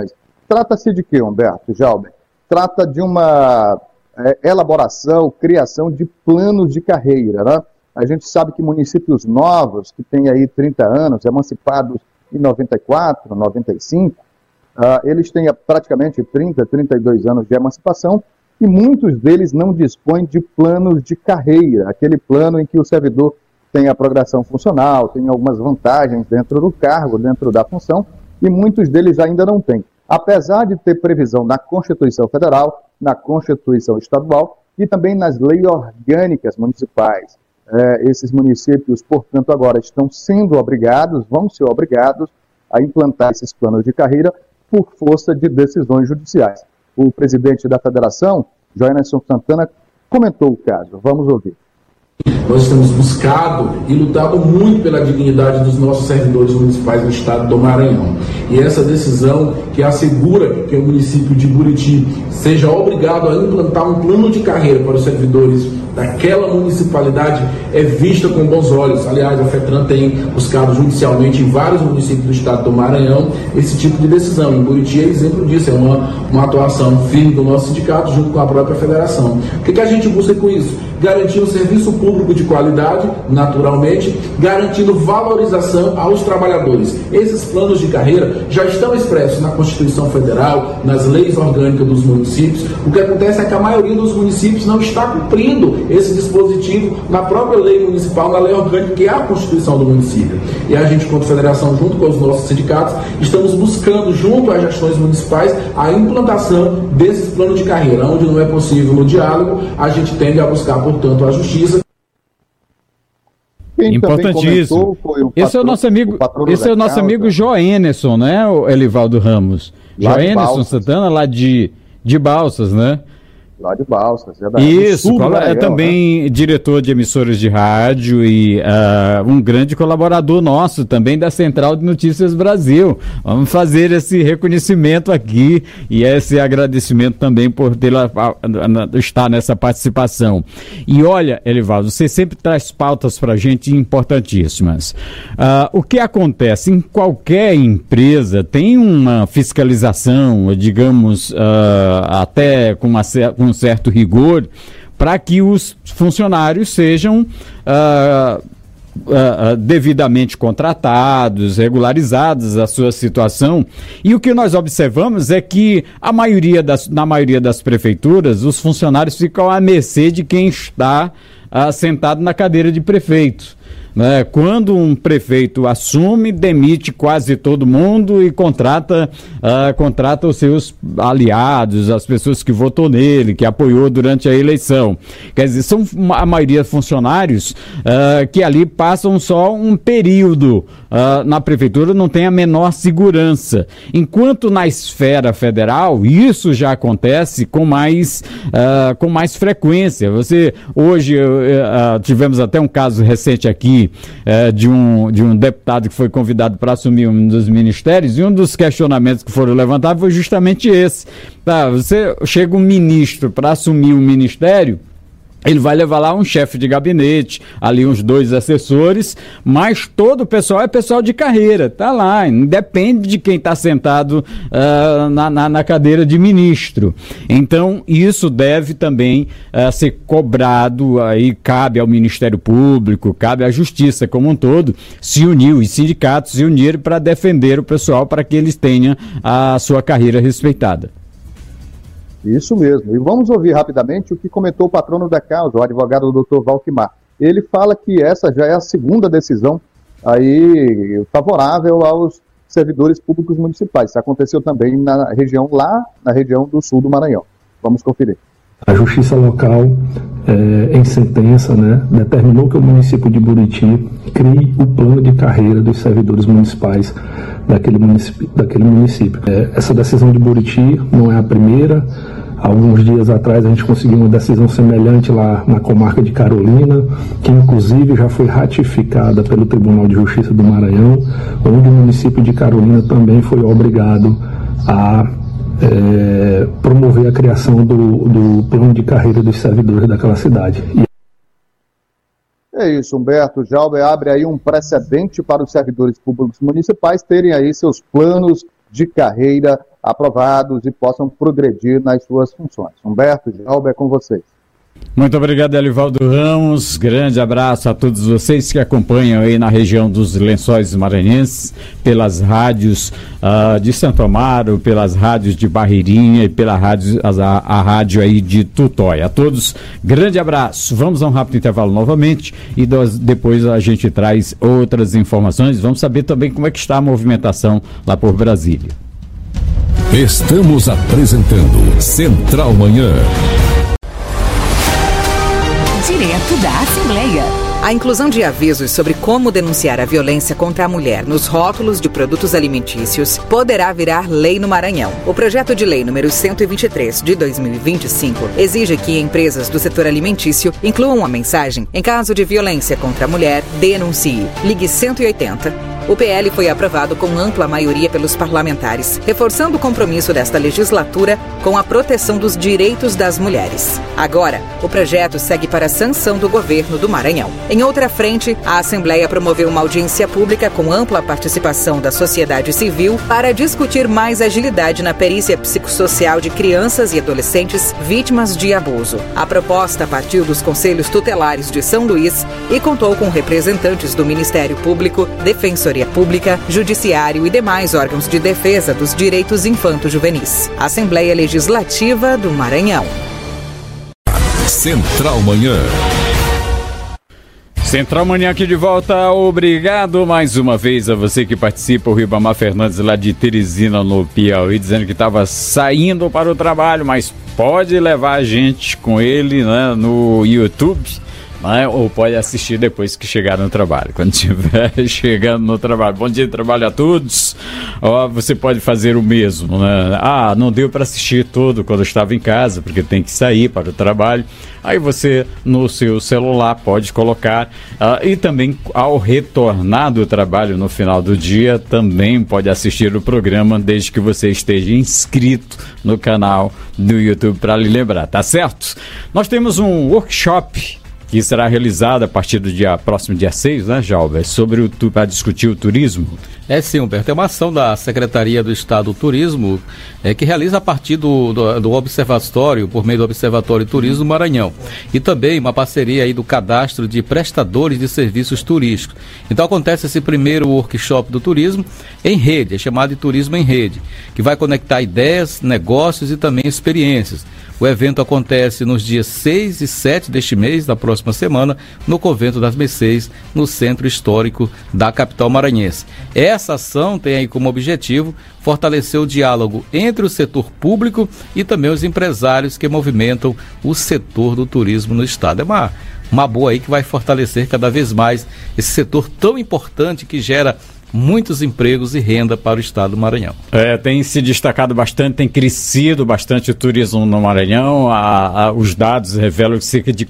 Trata-se de quê, Humberto, Jalber? Trata de uma elaboração, criação de planos de carreira, né? A gente sabe que municípios novos, que têm aí 30 anos, emancipados em 94, 95, eles têm praticamente 30, 32 anos de emancipação e muitos deles não dispõem de planos de carreira, aquele plano em que o servidor tem a progressão funcional, tem algumas vantagens dentro do cargo, dentro da função, e muitos deles ainda não têm. Apesar de ter previsão na Constituição Federal, na Constituição Estadual e também nas leis orgânicas municipais. Esses municípios, portanto, agora estão sendo obrigados, vão ser obrigados a implantar esses planos de carreira por força de decisões judiciais. O presidente da federação, Joenerson Santana, comentou o caso. Vamos ouvir. Nós temos buscado e lutado muito pela dignidade dos nossos servidores municipais do estado do Maranhão. E essa decisão que assegura que o município de Buriti seja obrigado a implantar um plano de carreira para os servidores daquela municipalidade é vista com bons olhos. Aliás, a FETRAN tem buscado judicialmente em vários municípios do estado do Maranhão esse tipo de decisão. Em Buriti é exemplo disso, é uma atuação firme do nosso sindicato junto com a própria federação. O que a gente busca com isso? Garantir um serviço público de qualidade, naturalmente, garantindo valorização aos trabalhadores. Esses planos de carreira já estão expressos na Constituição Federal, nas leis orgânicas dos municípios. O que acontece é que a maioria dos municípios não está cumprindo esse dispositivo na própria lei municipal, na lei orgânica, que é a Constituição do município. E a gente, como federação, junto com os nossos sindicatos, estamos buscando, junto às gestões municipais, a implantação desses planos de carreira. Onde não é possível o diálogo, a gente tende a buscar, portanto, a justiça. Importantíssimo. Esse é o nosso amigo Joenerson, né, Elivaldo Ramos? Joenerson Santana, lá de Balsas, né? Lá de Balsas. Isso, é também diretor de emissoras de rádio e um grande colaborador nosso também da Central de Notícias Brasil. Vamos fazer esse reconhecimento aqui e esse agradecimento também por estar nessa participação. E olha, Elivaldo, você sempre traz pautas para a gente importantíssimas. O que acontece em qualquer empresa tem uma fiscalização, digamos, até com um certo rigor, para que os funcionários sejam devidamente contratados, regularizados a sua situação. E o que nós observamos é que na maioria das prefeituras, os funcionários ficam à mercê de quem está sentado na cadeira de prefeito. Quando um prefeito assume, demite quase todo mundo e contrata os seus aliados, as pessoas que votou nele, que apoiou durante a eleição. Quer dizer, são a maioria funcionários que ali passam só um período na prefeitura, não tem a menor segurança. Enquanto na esfera federal, isso já acontece com mais frequência. Hoje tivemos até um caso recente aqui de um deputado que foi convidado para assumir um dos ministérios, e um dos questionamentos que foram levantados foi justamente esse. Você chega um ministro para assumir um ministério, ele vai levar lá um chefe de gabinete, ali uns 2 assessores, mas todo o pessoal é pessoal de carreira, tá lá, independe de quem está sentado na cadeira de ministro. Então, isso deve também ser cobrado, aí cabe ao Ministério Público, cabe à Justiça como um todo, se unir, os sindicatos se unirem para defender o pessoal, para que eles tenham a sua carreira respeitada. Isso mesmo. E vamos ouvir rapidamente o que comentou o patrono da causa, o advogado Dr. Valquimar. Ele fala que essa já é a segunda decisão aí favorável aos servidores públicos municipais. Isso aconteceu também na região do sul do Maranhão. Vamos conferir. A Justiça Local, em sentença, determinou que o município de Buriti crie o plano de carreira dos servidores municipais daquele município. Essa decisão de Buriti não é a primeira. Alguns dias atrás a gente conseguiu uma decisão semelhante lá na comarca de Carolina, que inclusive já foi ratificada pelo Tribunal de Justiça do Maranhão, onde o município de Carolina também foi obrigado a promover a criação do plano de carreira dos servidores daquela cidade. É isso, Humberto. Jalber abre aí um precedente para os servidores públicos municipais terem aí seus planos de carreira aprovados e possam progredir nas suas funções. Humberto, Jalber, é com vocês. Muito obrigado, Elivaldo Ramos. Grande abraço a todos vocês que acompanham aí na região dos Lençóis Maranhenses, pelas rádios de Santo Amaro, pelas rádios de Barreirinha e pela rádio, a rádio aí de Tutóia. A todos, grande abraço. Vamos a um rápido intervalo novamente e depois a gente traz outras informações. Vamos saber também como é que está a movimentação lá por Brasília. Estamos apresentando Central Manhã. Direto da Assembleia. A inclusão de avisos sobre como denunciar a violência contra a mulher nos rótulos de produtos alimentícios poderá virar lei no Maranhão. O projeto de lei número 123 de 2025 exige que empresas do setor alimentício incluam a mensagem: em caso de violência contra a mulher, denuncie. Ligue 180. O PL foi aprovado com ampla maioria pelos parlamentares, reforçando o compromisso desta legislatura com a proteção dos direitos das mulheres. Agora, o projeto segue para a sanção do governo do Maranhão. Em outra frente, a Assembleia promoveu uma audiência pública com ampla participação da sociedade civil para discutir mais agilidade na perícia psicossocial de crianças e adolescentes vítimas de abuso. A proposta partiu dos Conselhos Tutelares de São Luís e contou com representantes do Ministério Público, Defensoria Pública, Judiciário e demais órgãos de defesa dos direitos infanto-juvenis. Assembleia Legislativa do Maranhão. Central Manhã. Central Manhã aqui de volta. Obrigado mais uma vez a você que participa. O Ribamar Fernandes lá de Teresina, no Piauí, dizendo que estava saindo para o trabalho, mas pode levar a gente com ele, né, no YouTube. Ou pode assistir depois que chegar no trabalho, quando estiver chegando no trabalho. Bom dia de trabalho a todos. Você pode fazer o mesmo, né? Não deu para assistir tudo quando eu estava em casa, porque tem que sair para o trabalho. Aí você, no seu celular, pode colocar. E também, ao retornar do trabalho no final do dia, também pode assistir o programa, desde que você esteja inscrito no canal do YouTube, para lhe lembrar, tá certo? Nós temos um workshop que será realizado a partir do próximo dia 6, né, Jalber, para discutir o turismo. Sim, Humberto, é uma ação da Secretaria do Estado do Turismo que realiza a partir do Observatório, por meio do Observatório Turismo do Maranhão, e também uma parceria aí do Cadastro de Prestadores de Serviços Turísticos. Então acontece esse primeiro workshop do turismo em rede, é chamado de Turismo em Rede, que vai conectar ideias, negócios e também experiências. O evento acontece nos dias 6 e 7 deste mês, da próxima semana, no Convento das Mercês, no Centro Histórico da capital maranhense. Essa ação tem aí como objetivo fortalecer o diálogo entre o setor público e também os empresários que movimentam o setor do turismo no estado. É uma boa aí que vai fortalecer cada vez mais esse setor tão importante que gera muitos empregos e renda para o estado do Maranhão. Tem se destacado bastante, tem crescido bastante o turismo no Maranhão. Os dados revelam que cerca de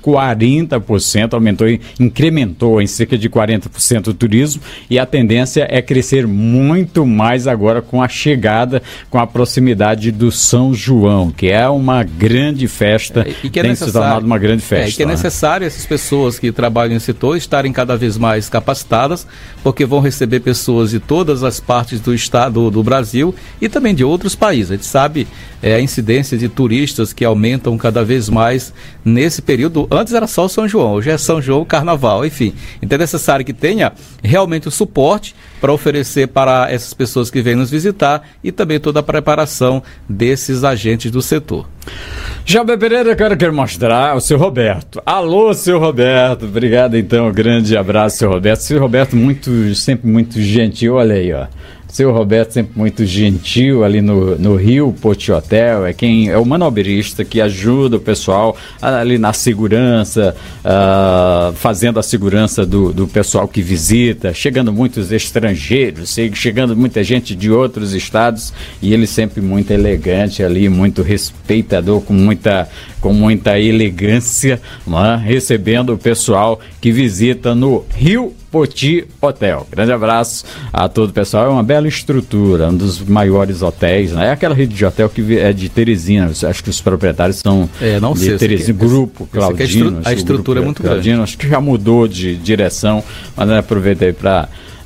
40% incrementou em cerca de 40% o turismo, e a tendência é crescer muito mais agora com a chegada, com a proximidade do São João, que é uma grande festa, e que tem se tornado uma grande festa. E que é necessário essas pessoas que trabalham nesse setor estarem cada vez mais capacitadas, porque vão receber pessoas de todas as partes do estado do Brasil e também de outros países. A gente sabe a incidência de turistas que aumentam cada vez mais nesse período. Antes era só o São João, hoje é São João, Carnaval, enfim. Então é necessário que tenha realmente o suporte para oferecer para essas pessoas que vêm nos visitar e também toda a preparação desses agentes do setor. Jalber Pereira, eu quero mostrar o seu Roberto. Alô, seu Roberto. Obrigado, então. Grande abraço, seu Roberto. Seu Roberto, sempre muito gentil. Olha aí, ó. Seu Roberto sempre muito gentil ali no Rio Poti Hotel, é o manobrista que ajuda o pessoal ali na segurança, fazendo a segurança do pessoal que visita, chegando muitos estrangeiros, chegando muita gente de outros estados, e ele sempre muito elegante ali, muito respeitador, com muita elegância, né, recebendo o pessoal que visita no Rio Poti Hotel. Grande abraço a todo o pessoal. É uma bela estrutura, um dos maiores hotéis, né? É aquela rede de hotel que é de Teresina. Acho que os proprietários são de Teresina. Grupo Claudino. A estrutura é muito grande. Acho que já mudou de direção, mas aproveitei para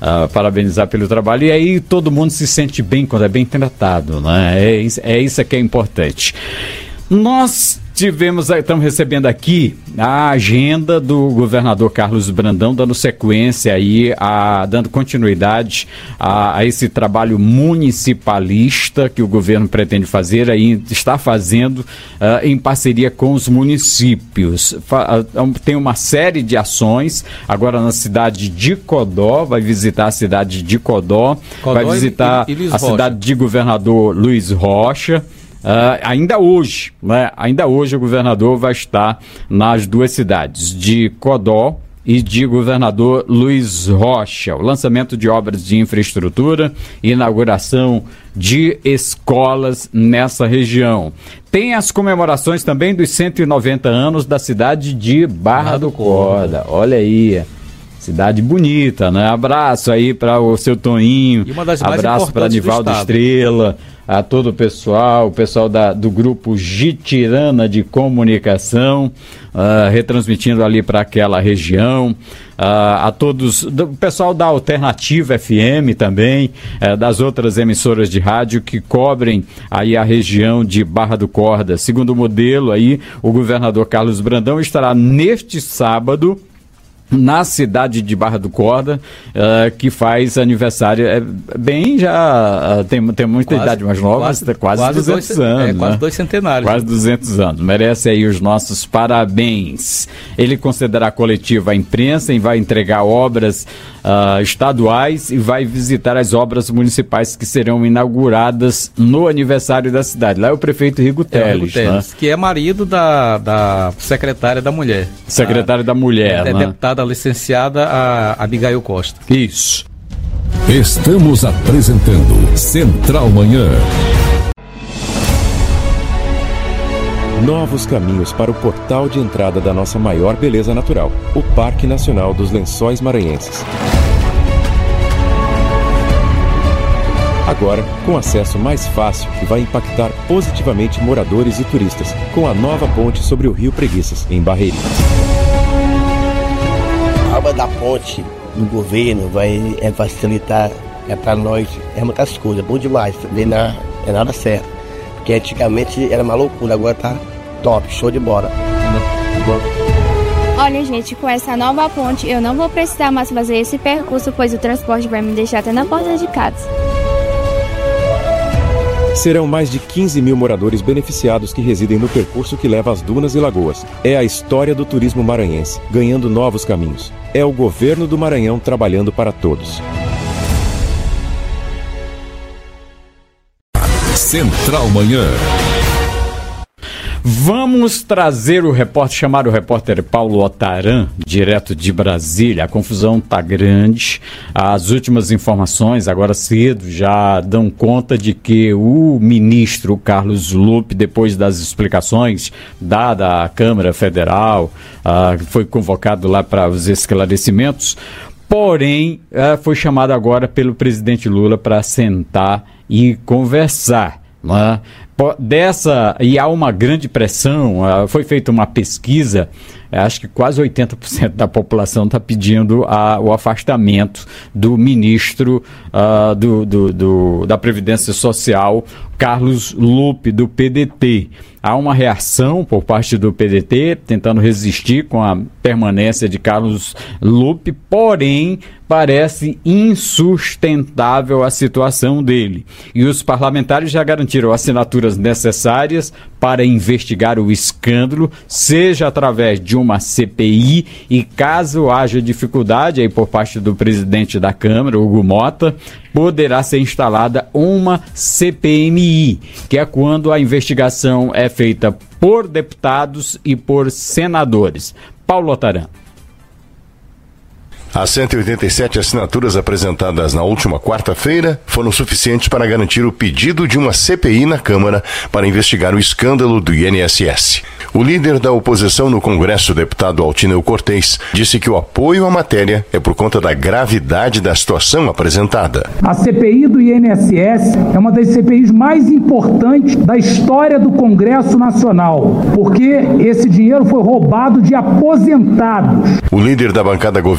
parabenizar pelo trabalho. E aí todo mundo se sente bem quando é bem tratado, né? É isso que é importante. Nós estamos recebendo aqui a agenda do governador Carlos Brandão, dando sequência aí, dando continuidade a esse trabalho municipalista que o governo pretende fazer, aí está fazendo em parceria com os municípios. Tem uma série de ações, agora na cidade de Codó, vai visitar a cidade de Codó, vai visitar a cidade de Governador Luiz Rocha. Ainda hoje, né? Ainda hoje o governador vai estar nas duas cidades, de Codó e de Governador Luiz Rocha. O lançamento de obras de infraestrutura, inauguração de escolas nessa região. Tem as comemorações também dos 190 anos da cidade de Barra do Corda. Olha aí. Cidade bonita, né? Abraço aí para o seu Toninho, abraço para Nivaldo Estrela, a todo o pessoal do grupo Gitirana de Comunicação, retransmitindo ali para aquela região, a todos, o pessoal da Alternativa FM também, das outras emissoras de rádio que cobrem aí a região de Barra do Corda. Segundo o modelo aí, o governador Carlos Brandão estará neste sábado na cidade de Barra do Corda, que faz aniversário, tem muita idade mais nova, quase 200 anos. Quase 2 centenários. Quase 200 anos, merece aí os nossos parabéns. Ele concederá coletiva à imprensa e vai entregar obras estaduais e vai visitar as obras municipais que serão inauguradas no aniversário da cidade. Lá é o prefeito Rigo Teles, né? Que é marido da secretária da Mulher. Secretária da Mulher, né? Deputada licenciada a Abigail Costa. Isso. Estamos apresentando Central Manhã. Novos caminhos para o portal de entrada da nossa maior beleza natural, o Parque Nacional dos Lençóis Maranhenses. Agora, com acesso mais fácil que vai impactar positivamente moradores e turistas, com a nova ponte sobre o Rio Preguiças, em Barreirinhas. A obra da ponte do governo vai facilitar para nós muitas coisas, bom demais, é nada certo. Porque antigamente era uma loucura, agora tá top, show de bola. Olha, gente, com essa nova ponte eu não vou precisar mais fazer esse percurso, pois o transporte vai me deixar até na porta de casa. Serão mais de 15 mil moradores beneficiados que residem no percurso que leva às dunas e lagoas. É a história do turismo maranhense, ganhando novos caminhos. É o governo do Maranhão trabalhando para todos. Central Manhã. Vamos trazer chamar o repórter Paulo Otaran, direto de Brasília. A confusão está grande. As últimas informações, agora cedo, já dão conta de que o ministro Carlos Lupe, depois das explicações dadas à Câmara Federal, foi convocado lá para os esclarecimentos, porém, foi chamado agora pelo presidente Lula para sentar e conversar. Né? E há uma grande pressão, foi feita uma pesquisa, acho que quase 80% da população está pedindo o afastamento do ministro da Previdência Social, Carlos Lupe, do PDT. Há uma reação por parte do PDT, tentando resistir com a permanência de Carlos Lupe, porém parece insustentável a situação dele. E os parlamentares já garantiram assinaturas necessárias para investigar o escândalo, seja através de uma CPI, e caso haja dificuldade aí por parte do presidente da Câmara, Hugo Mota, poderá ser instalada uma CPMI, que é quando a investigação é feita por deputados e por senadores. Paulo Otaran. As 187 assinaturas apresentadas na última quarta-feira foram suficientes para garantir o pedido de uma CPI na Câmara para investigar o escândalo do INSS. O líder da oposição no Congresso, deputado Altineu Cortez, disse que o apoio à matéria é por conta da gravidade da situação apresentada. A CPI do INSS é uma das CPIs mais importantes da história do Congresso Nacional, porque esse dinheiro foi roubado de aposentados. O líder da bancada governista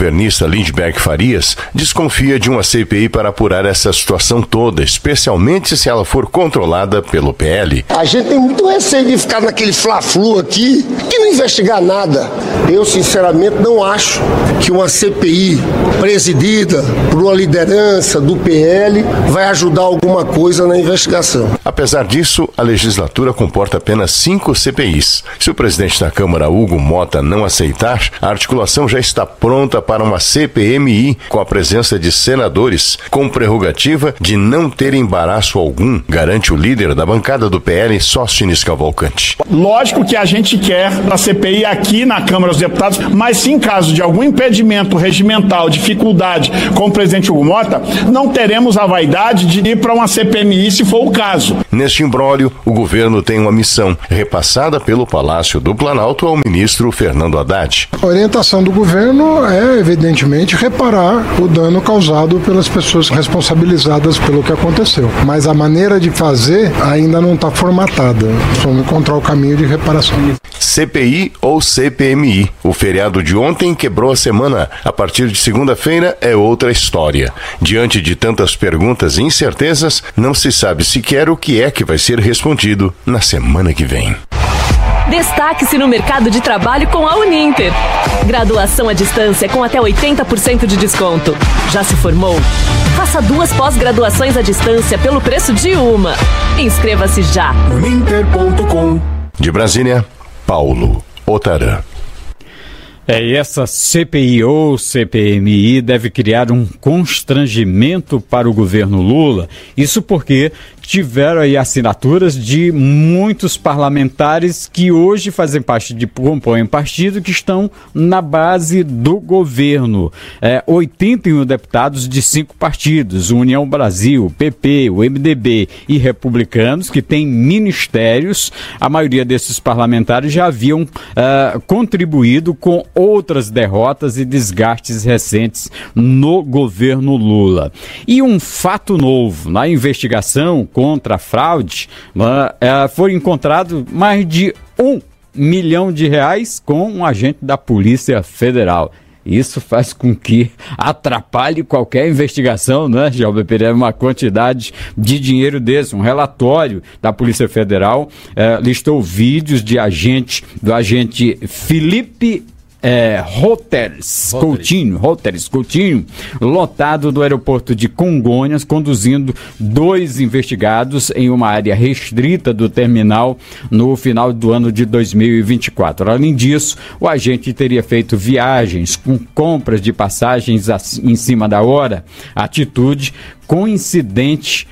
Vanessa Lindbergh Farias desconfia de uma CPI para apurar essa situação toda, especialmente se ela for controlada pelo PL. A gente tem muito receio de ficar naquele fla-flu aqui, que não investigar nada. Eu, sinceramente, não acho que uma CPI presidida por uma liderança do PL vai ajudar alguma coisa na investigação. Apesar disso, a legislatura comporta apenas 5 CPIs. Se o presidente da Câmara, Hugo Mota, não aceitar, a articulação já está pronta para uma CPMI com a presença de senadores, com prerrogativa de não ter embaraço algum, garante o líder da bancada do PL, Sóstenes Cavalcante. Lógico que a gente quer a CPI aqui na Câmara dos Deputados, mas se em caso de algum impedimento regimental, dificuldade com o presidente Hugo Mota, não teremos a vaidade de ir para uma CPMI se for o caso. Neste imbróglio, o governo tem uma missão repassada pelo Palácio do Planalto ao ministro Fernando Haddad. A orientação do governo é, evidentemente, reparar o dano causado pelas pessoas responsabilizadas pelo que aconteceu. Mas a maneira de fazer ainda não está formatada. Vamos encontrar o caminho de reparação. CPI ou CPMI. O feriado de ontem quebrou a semana. A partir de segunda-feira é outra história. Diante de tantas perguntas e incertezas, não se sabe sequer o que é que vai ser respondido na semana que vem. Destaque-se no mercado de trabalho com a Uninter. Graduação à distância com até 80% de desconto. Já se formou? Faça 2 pós-graduações à distância pelo preço de uma. Inscreva-se já. Uninter.com. De Brasília, Paulo Otarã. E essa CPI ou CPMI deve criar um constrangimento para o governo Lula. Isso porque tiveram aí assinaturas de muitos parlamentares que hoje compõem partido que estão na base do governo. 81 deputados de 5 partidos, União Brasil, PP, o MDB e Republicanos, que têm ministérios. A maioria desses parlamentares já haviam contribuído com outras derrotas e desgastes recentes no governo Lula. E um fato novo, na investigação contra a fraude, foi encontrado mais de R$1 milhão com um agente da Polícia Federal. Isso faz com que atrapalhe qualquer investigação, né, Gelber Pereira? Uma quantidade de dinheiro desse. Um relatório da Polícia Federal listou vídeos do agente Felipe Roteres Coutinho, lotado do aeroporto de Congonhas, conduzindo 2 investigados em uma área restrita do terminal no final do ano de 2024. Além disso, o agente teria feito viagens com compras de passagens em cima da hora, atitude coincidente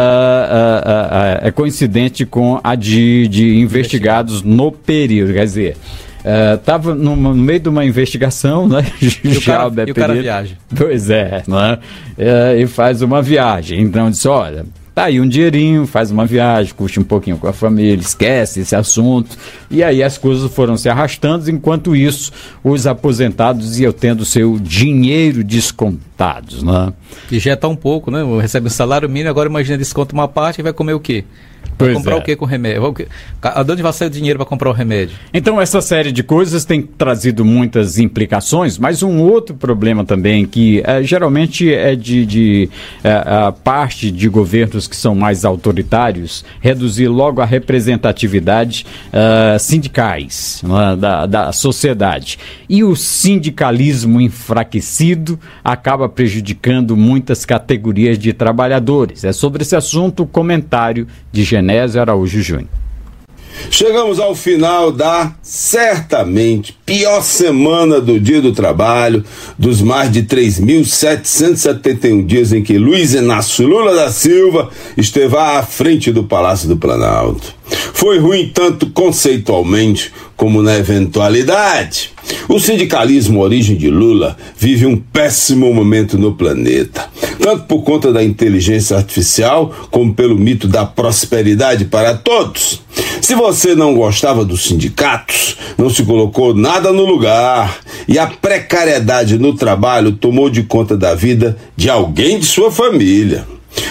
com a de investigados no período, quer dizer, estava no meio de uma investigação, né? E o cara viaja. Pois é, né? E faz uma viagem. Então disse, olha, tá aí um dinheirinho, faz uma viagem, curte um pouquinho com a família, esquece esse assunto. E aí as coisas foram se arrastando, enquanto isso os aposentados iam tendo seu dinheiro descontados, né? Que já está um pouco, né? Recebe um salário mínimo, agora imagina, desconta uma parte e vai comer o quê? Vai comprar o que com remédio? De onde vai sair o dinheiro para comprar o remédio? Então, essa série de coisas tem trazido muitas implicações, mas um outro problema também, que geralmente é a parte de governos que são mais autoritários, reduzir logo a representatividade sindicais, da sociedade. E o sindicalismo enfraquecido acaba prejudicando muitas categorias de trabalhadores. É sobre esse assunto o comentário de Genésio Araújo Júnior. Chegamos ao final da, certamente, pior semana do Dia do Trabalho, dos mais de 3.771 dias em que Luiz Inácio Lula da Silva esteve à frente do Palácio do Planalto. Foi ruim tanto conceitualmente como na eventualidade. O sindicalismo, origem de Lula, vive um péssimo momento no planeta, tanto por conta da inteligência artificial como pelo mito da prosperidade para todos. Se você não gostava dos sindicatos, não se colocou nada no lugar e a precariedade no trabalho tomou de conta da vida de alguém de sua família.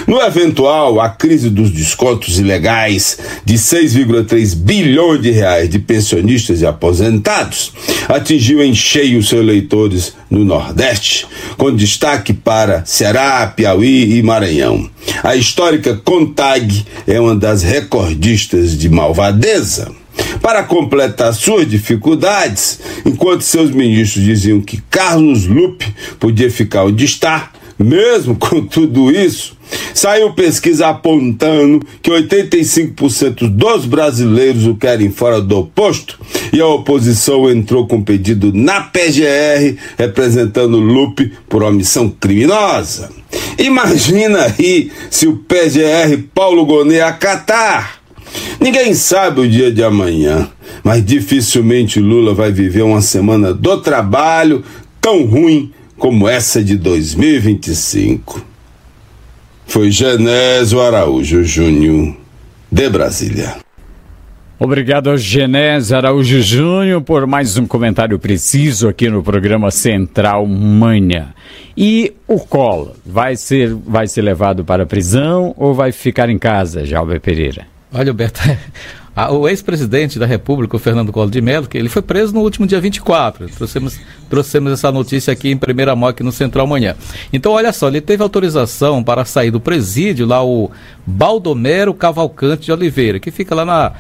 No eventual, a crise dos descontos ilegais de 6,3 bilhões de reais de pensionistas e aposentados atingiu em cheio seus eleitores no Nordeste, com destaque para Ceará, Piauí e Maranhão. A histórica CONTAG é uma das recordistas de malvadeza. Para completar suas dificuldades, enquanto seus ministros diziam que Carlos Lupe podia ficar onde está, mesmo com tudo isso, saiu pesquisa apontando que 85% dos brasileiros o querem fora do posto e a oposição entrou com pedido na PGR representando Lupe por omissão criminosa. Imagina aí se o PGR Paulo Gonet acatar. Ninguém sabe o dia de amanhã, mas dificilmente Lula vai viver uma semana do trabalho tão ruim como essa de 2025. Foi Genésio Araújo Júnior, de Brasília. Obrigado ao Genésio Araújo Júnior por mais um comentário preciso aqui no programa Central Manhã. E o Collor vai ser levado para a prisão ou vai ficar em casa, Jalber Pereira? Olha, Alberto, o ex-presidente da República, o Fernando Collor de Mello, que ele foi preso no último dia 24. Trouxemos essa notícia aqui em primeira mão aqui no Central Manhã. Então, olha só, ele teve autorização para sair do presídio, lá o Baldomero Cavalcante de Oliveira, que fica lá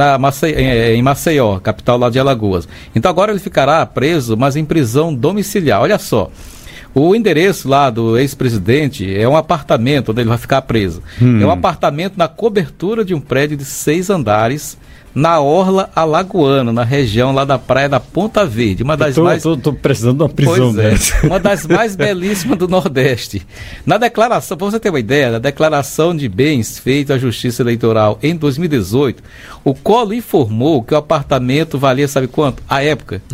em Maceió, capital lá de Alagoas. Então, agora ele ficará preso, mas em prisão domiciliar. Olha só. O endereço lá do ex-presidente é um apartamento onde ele vai ficar preso. É um apartamento na cobertura de um prédio de 6 andares na orla alagoana, na região lá da praia da Ponta Verde. Uma das Tô precisando de uma prisão dessa. Uma das mais belíssimas do Nordeste. Na declaração, para você ter uma ideia, na declaração de bens feita à Justiça Eleitoral em 2018, o Collor informou que o apartamento valia, sabe quanto? À época?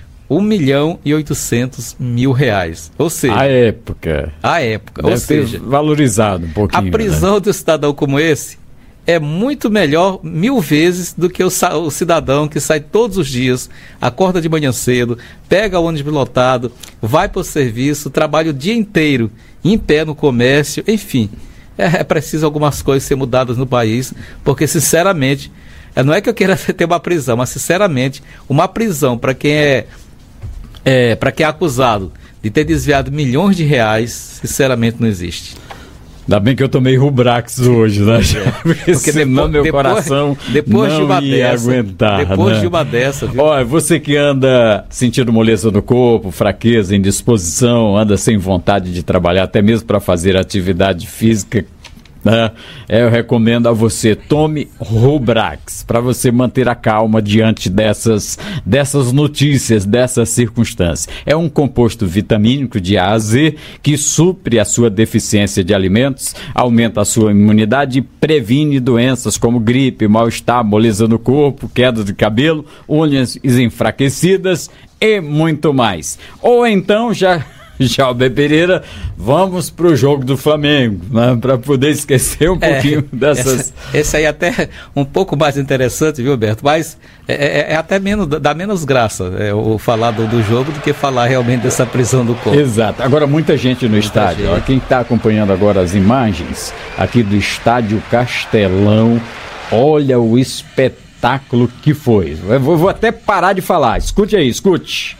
R$1.800.000. Ou seja... A época. Ou seja, valorizado um pouquinho. A prisão de um cidadão como esse é muito melhor 1000 vezes do que o cidadão que sai todos os dias, acorda de manhã cedo, pega o ônibus lotado, vai para o serviço, trabalha o dia inteiro, em pé no comércio, enfim. É preciso algumas coisas ser mudadas no país, porque, sinceramente, não é que eu queira ter uma prisão, mas, sinceramente, uma prisão para quem é acusado de ter desviado milhões de reais, sinceramente não existe. Ainda bem que eu tomei Rubrax hoje, né? Porque senão meu coração não ia aguentar. Depois de uma dessa, viu? Olha, você que anda sentindo moleza no corpo, fraqueza, indisposição, anda sem vontade de trabalhar, até mesmo para fazer atividade física, eu recomendo a você, tome Rubrax, para você manter a calma diante dessas notícias, dessas circunstâncias. É um composto vitamínico de A a Z que supre a sua deficiência de alimentos, aumenta a sua imunidade e previne doenças como gripe, mal-estar, moleza no corpo, queda de cabelo, unhas enfraquecidas e muito mais. Ou então Jalber Pereira, vamos pro jogo do Flamengo, né, para poder esquecer um pouquinho dessas... Esse aí até um pouco mais interessante, viu, Alberto? Mas até dá menos graça o falar do jogo do que falar realmente dessa prisão do Collor. Exato. Agora, muita gente no estádio. Ó, quem está acompanhando agora as imagens aqui do Estádio Castelão, olha o espetáculo que foi. Eu vou até parar de falar. Escute aí, escute.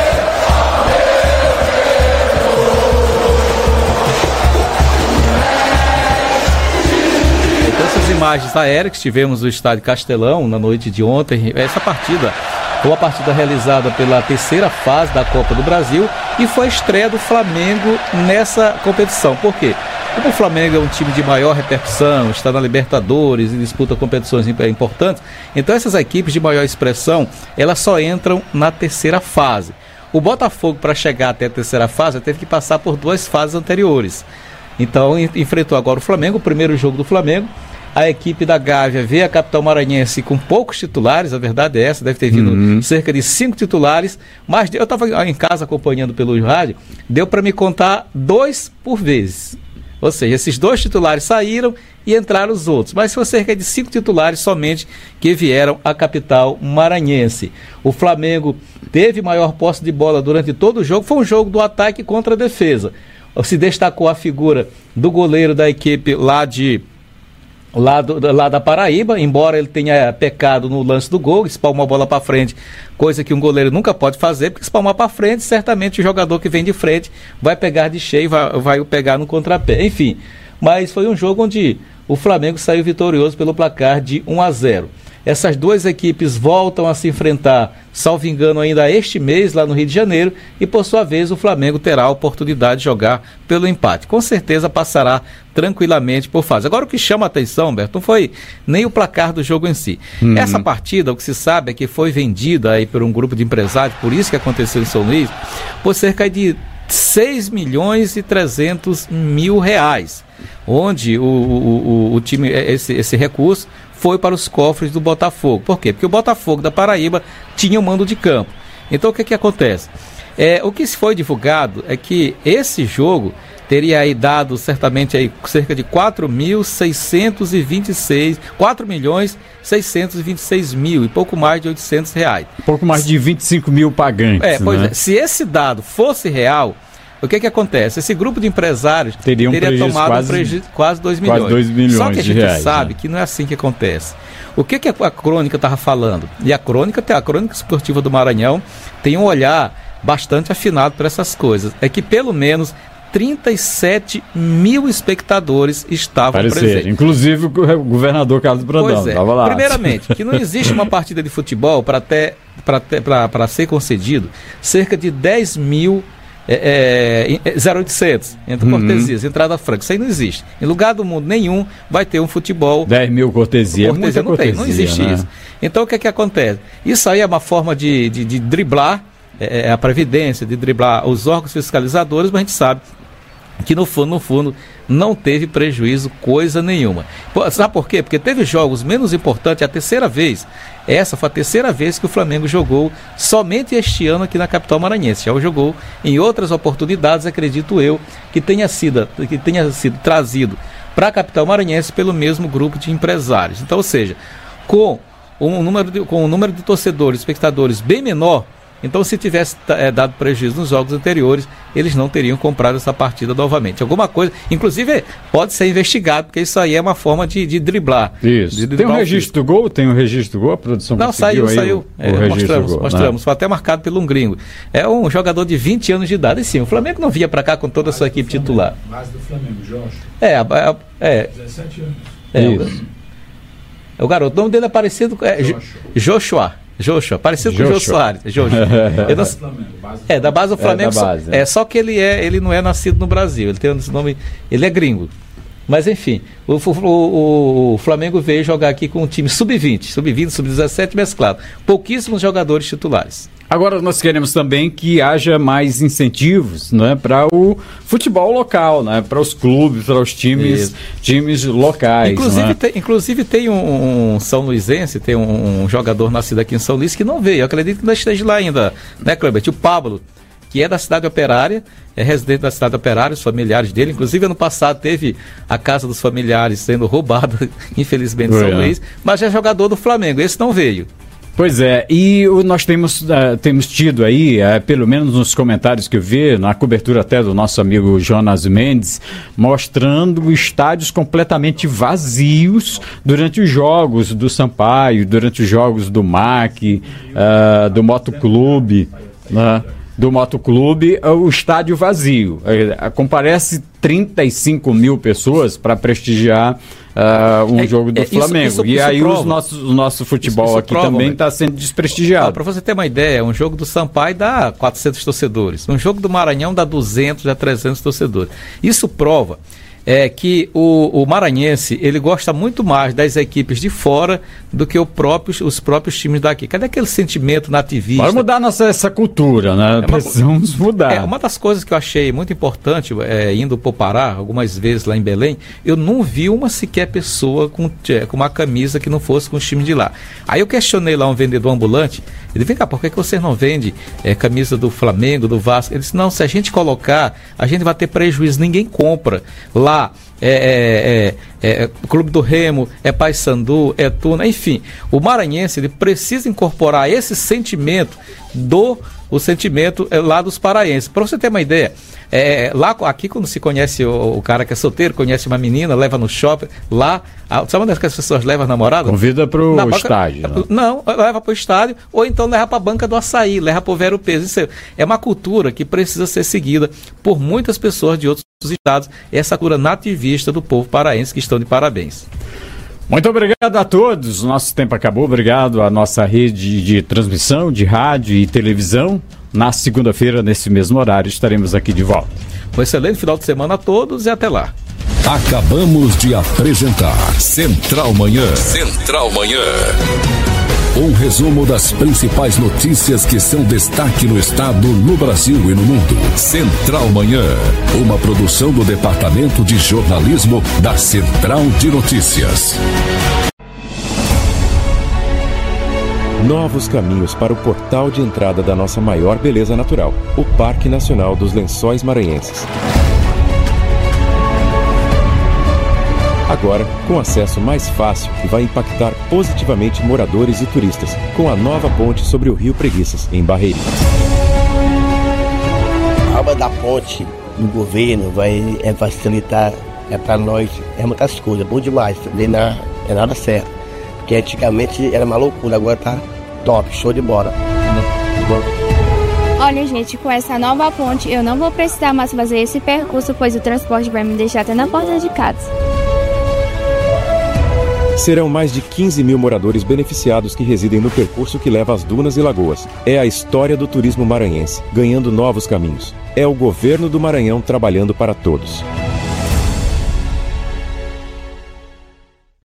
Imagens aéreas que tivemos no Estádio Castelão na noite de ontem. Essa partida foi uma partida realizada pela terceira fase da Copa do Brasil e foi a estreia do Flamengo nessa competição. Por quê? Como o Flamengo é um time de maior repercussão, está na Libertadores e disputa competições importantes, então essas equipes de maior expressão, elas só entram na terceira fase. O Botafogo, para chegar até a terceira fase, teve que passar por 2 fases anteriores. Então enfrentou agora o Flamengo, o primeiro jogo do Flamengo. A equipe da Gávea vê a capital maranhense com poucos titulares, a verdade é essa, deve ter vindo cerca de 5 titulares, mas eu estava em casa acompanhando pelo rádio, deu para me contar 2 por vez. Ou seja, esses 2 titulares saíram e entraram os outros, mas foi cerca de 5 titulares somente que vieram à capital maranhense. O Flamengo teve maior posse de bola durante todo o jogo, foi um jogo do ataque contra a defesa. se destacou a figura do goleiro da equipe lá da Paraíba, embora ele tenha pecado no lance do gol, espalmou a bola para frente, coisa que um goleiro nunca pode fazer, porque espalmar para frente, certamente o jogador que vem de frente vai pegar de cheio, vai pegar no contrapé. Enfim, mas foi um jogo onde o Flamengo saiu vitorioso pelo placar de 1-0. Essas duas equipes voltam a se enfrentar, salvo engano, ainda este mês lá no Rio de Janeiro, e por sua vez o Flamengo terá a oportunidade de jogar pelo empate. Com certeza passará tranquilamente por fase. Agora, o que chama a atenção, Humberto, não foi nem o placar do jogo em si. Essa partida, o que se sabe é que foi vendida aí por um grupo de empresários, por isso que aconteceu em São Luís, por cerca de 6.300.000 reais, onde o time, esse recurso foi para os cofres do Botafogo. Por quê? Porque o Botafogo da Paraíba tinha o mando de campo. Então o que acontece? O que foi divulgado é que esse jogo teria aí dado certamente aí cerca de 4.626.000 e pouco mais de R$800. Pouco mais de 25 mil pagantes. Se esse dado fosse real, o que acontece? Esse grupo de empresários teria tomado quase 2 milhões. Quase 2 milhões. Só que a gente reais, sabe que não é assim que acontece. O que a crônica estava falando? E a crônica esportiva do Maranhão tem um olhar bastante afinado para essas coisas. É que pelo menos 37 mil espectadores estavam presentes. Inclusive o governador Carlos Brandão estava lá. Primeiramente, que não existe uma partida de futebol para ser concedido cerca de 10 mil 0800, entre cortesias, entrada franca. Isso aí não existe. Em lugar do mundo nenhum vai ter um futebol. 10 mil cortesia não existe, né? Isso. Então o que acontece? Isso aí é uma forma de driblar a Previdência, de driblar os órgãos fiscalizadores, mas a gente sabe que no fundo não teve prejuízo coisa nenhuma. Sabe por quê? Porque teve jogos menos importantes, a terceira vez. Essa foi a terceira vez que o Flamengo jogou somente este ano aqui na capital maranhense. Já jogou em outras oportunidades, acredito eu, que tenha sido trazido para a capital maranhense pelo mesmo grupo de empresários. Então, ou seja, com um número de torcedores, espectadores bem menor, então, se tivesse dado prejuízo nos jogos anteriores, eles não teriam comprado essa partida novamente. Alguma coisa, inclusive, pode ser investigado, porque isso aí é uma forma de driblar. Isso. Tem um registro do gol? Tem um registro do gol? A produção não, saiu. Mostramos. Foi até marcado pelo gringo. É um jogador de 20 anos de idade. E sim, o Flamengo não vinha para cá com toda a sua equipe titular. Base do Flamengo, Jorge. 17 anos. O garoto, o nome dele é parecido com Joshua, parecido com o Jô Soares. Da base do Flamengo. Só que ele não é nascido no Brasil, ele tem esse nome, ele é gringo. Mas enfim, o Flamengo veio jogar aqui com um time sub-20, sub-17 mesclado. Pouquíssimos jogadores titulares. Agora nós queremos também que haja mais incentivos, né, para o futebol local, né, para os clubes, para os times locais. Inclusive tem um São Luizense, tem um jogador nascido aqui em São Luís que não veio. Eu acredito que ainda esteja lá ainda, né, Cleber? O Pablo, que é da cidade operária, é residente da cidade operária, os familiares dele. Inclusive, ano passado teve a casa dos familiares sendo roubada, infelizmente, em São Luís, mas é jogador do Flamengo. Esse não veio. Pois é, e nós temos tido aí, pelo menos nos comentários que eu vi, na cobertura até do nosso amigo Jonas Mendes, mostrando estádios completamente vazios durante os jogos do Sampaio, durante os jogos do MAC, do Motoclube, né? Do Motoclube, o estádio vazio. Comparece 35 mil pessoas para prestigiar um jogo do Flamengo. E aí o nosso futebol aqui também está sendo desprestigiado. Para você ter uma ideia, um jogo do Sampaio dá 400 torcedores. Um jogo do Maranhão dá 200 a 300 torcedores. Isso prova que o maranhense, ele gosta muito mais das equipes de fora do que os próprios times daqui. Cadê aquele sentimento nativista? Vai mudar essa cultura, né? Precisamos mudar. Uma das coisas que eu achei muito importante, indo para o Pará, algumas vezes lá em Belém, eu não vi uma sequer pessoa com uma camisa que não fosse com o time de lá. Aí eu questionei lá um vendedor ambulante, ele vem cá, por que você não vende camisa do Flamengo, do Vasco? Ele disse, não, se a gente colocar, a gente vai ter prejuízo, ninguém compra. Lá Clube do Remo, Paysandu, Tuna, enfim, o maranhense ele precisa incorporar esse sentimento lá dos paraenses. Para você ter uma ideia, Aqui quando se conhece o cara que é solteiro, conhece uma menina, leva no shopping, lá, sabe onde é que as pessoas levam a namorada? Convida pro estádio. Não, leva pro estádio, ou então leva pra banca do açaí, leva pro Vero Peso. Isso é uma cultura que precisa ser seguida por muitas pessoas de outros estados, essa cultura nativista do povo paraense, que estão de parabéns. Muito obrigado a todos, nosso tempo acabou, obrigado à nossa rede de transmissão, de rádio e televisão. Na segunda-feira, nesse mesmo horário, estaremos aqui de volta. Um excelente final de semana a todos e até lá. Acabamos de apresentar Central Manhã. Central Manhã. Um resumo das principais notícias que são destaque no estado, no Brasil e no mundo. Central Manhã. Uma produção do Departamento de Jornalismo da Central de Notícias. Novos caminhos para o portal de entrada da nossa maior beleza natural, o Parque Nacional dos Lençóis Maranhenses. Agora, com acesso mais fácil que vai impactar positivamente moradores e turistas, com a nova ponte sobre o Rio Preguiças, em Barreirinhas. A obra da ponte do governo vai facilitar para nós muitas coisas, bom demais, também não é nada certo. Porque antigamente era uma loucura, agora tá top, show de bola. Olha, gente, com essa nova ponte eu não vou precisar mais fazer esse percurso, pois o transporte vai me deixar até na porta de casa. Serão mais de 15 mil moradores beneficiados que residem no percurso que leva às dunas e lagoas. É a história do turismo maranhense, ganhando novos caminhos. É o governo do Maranhão trabalhando para todos.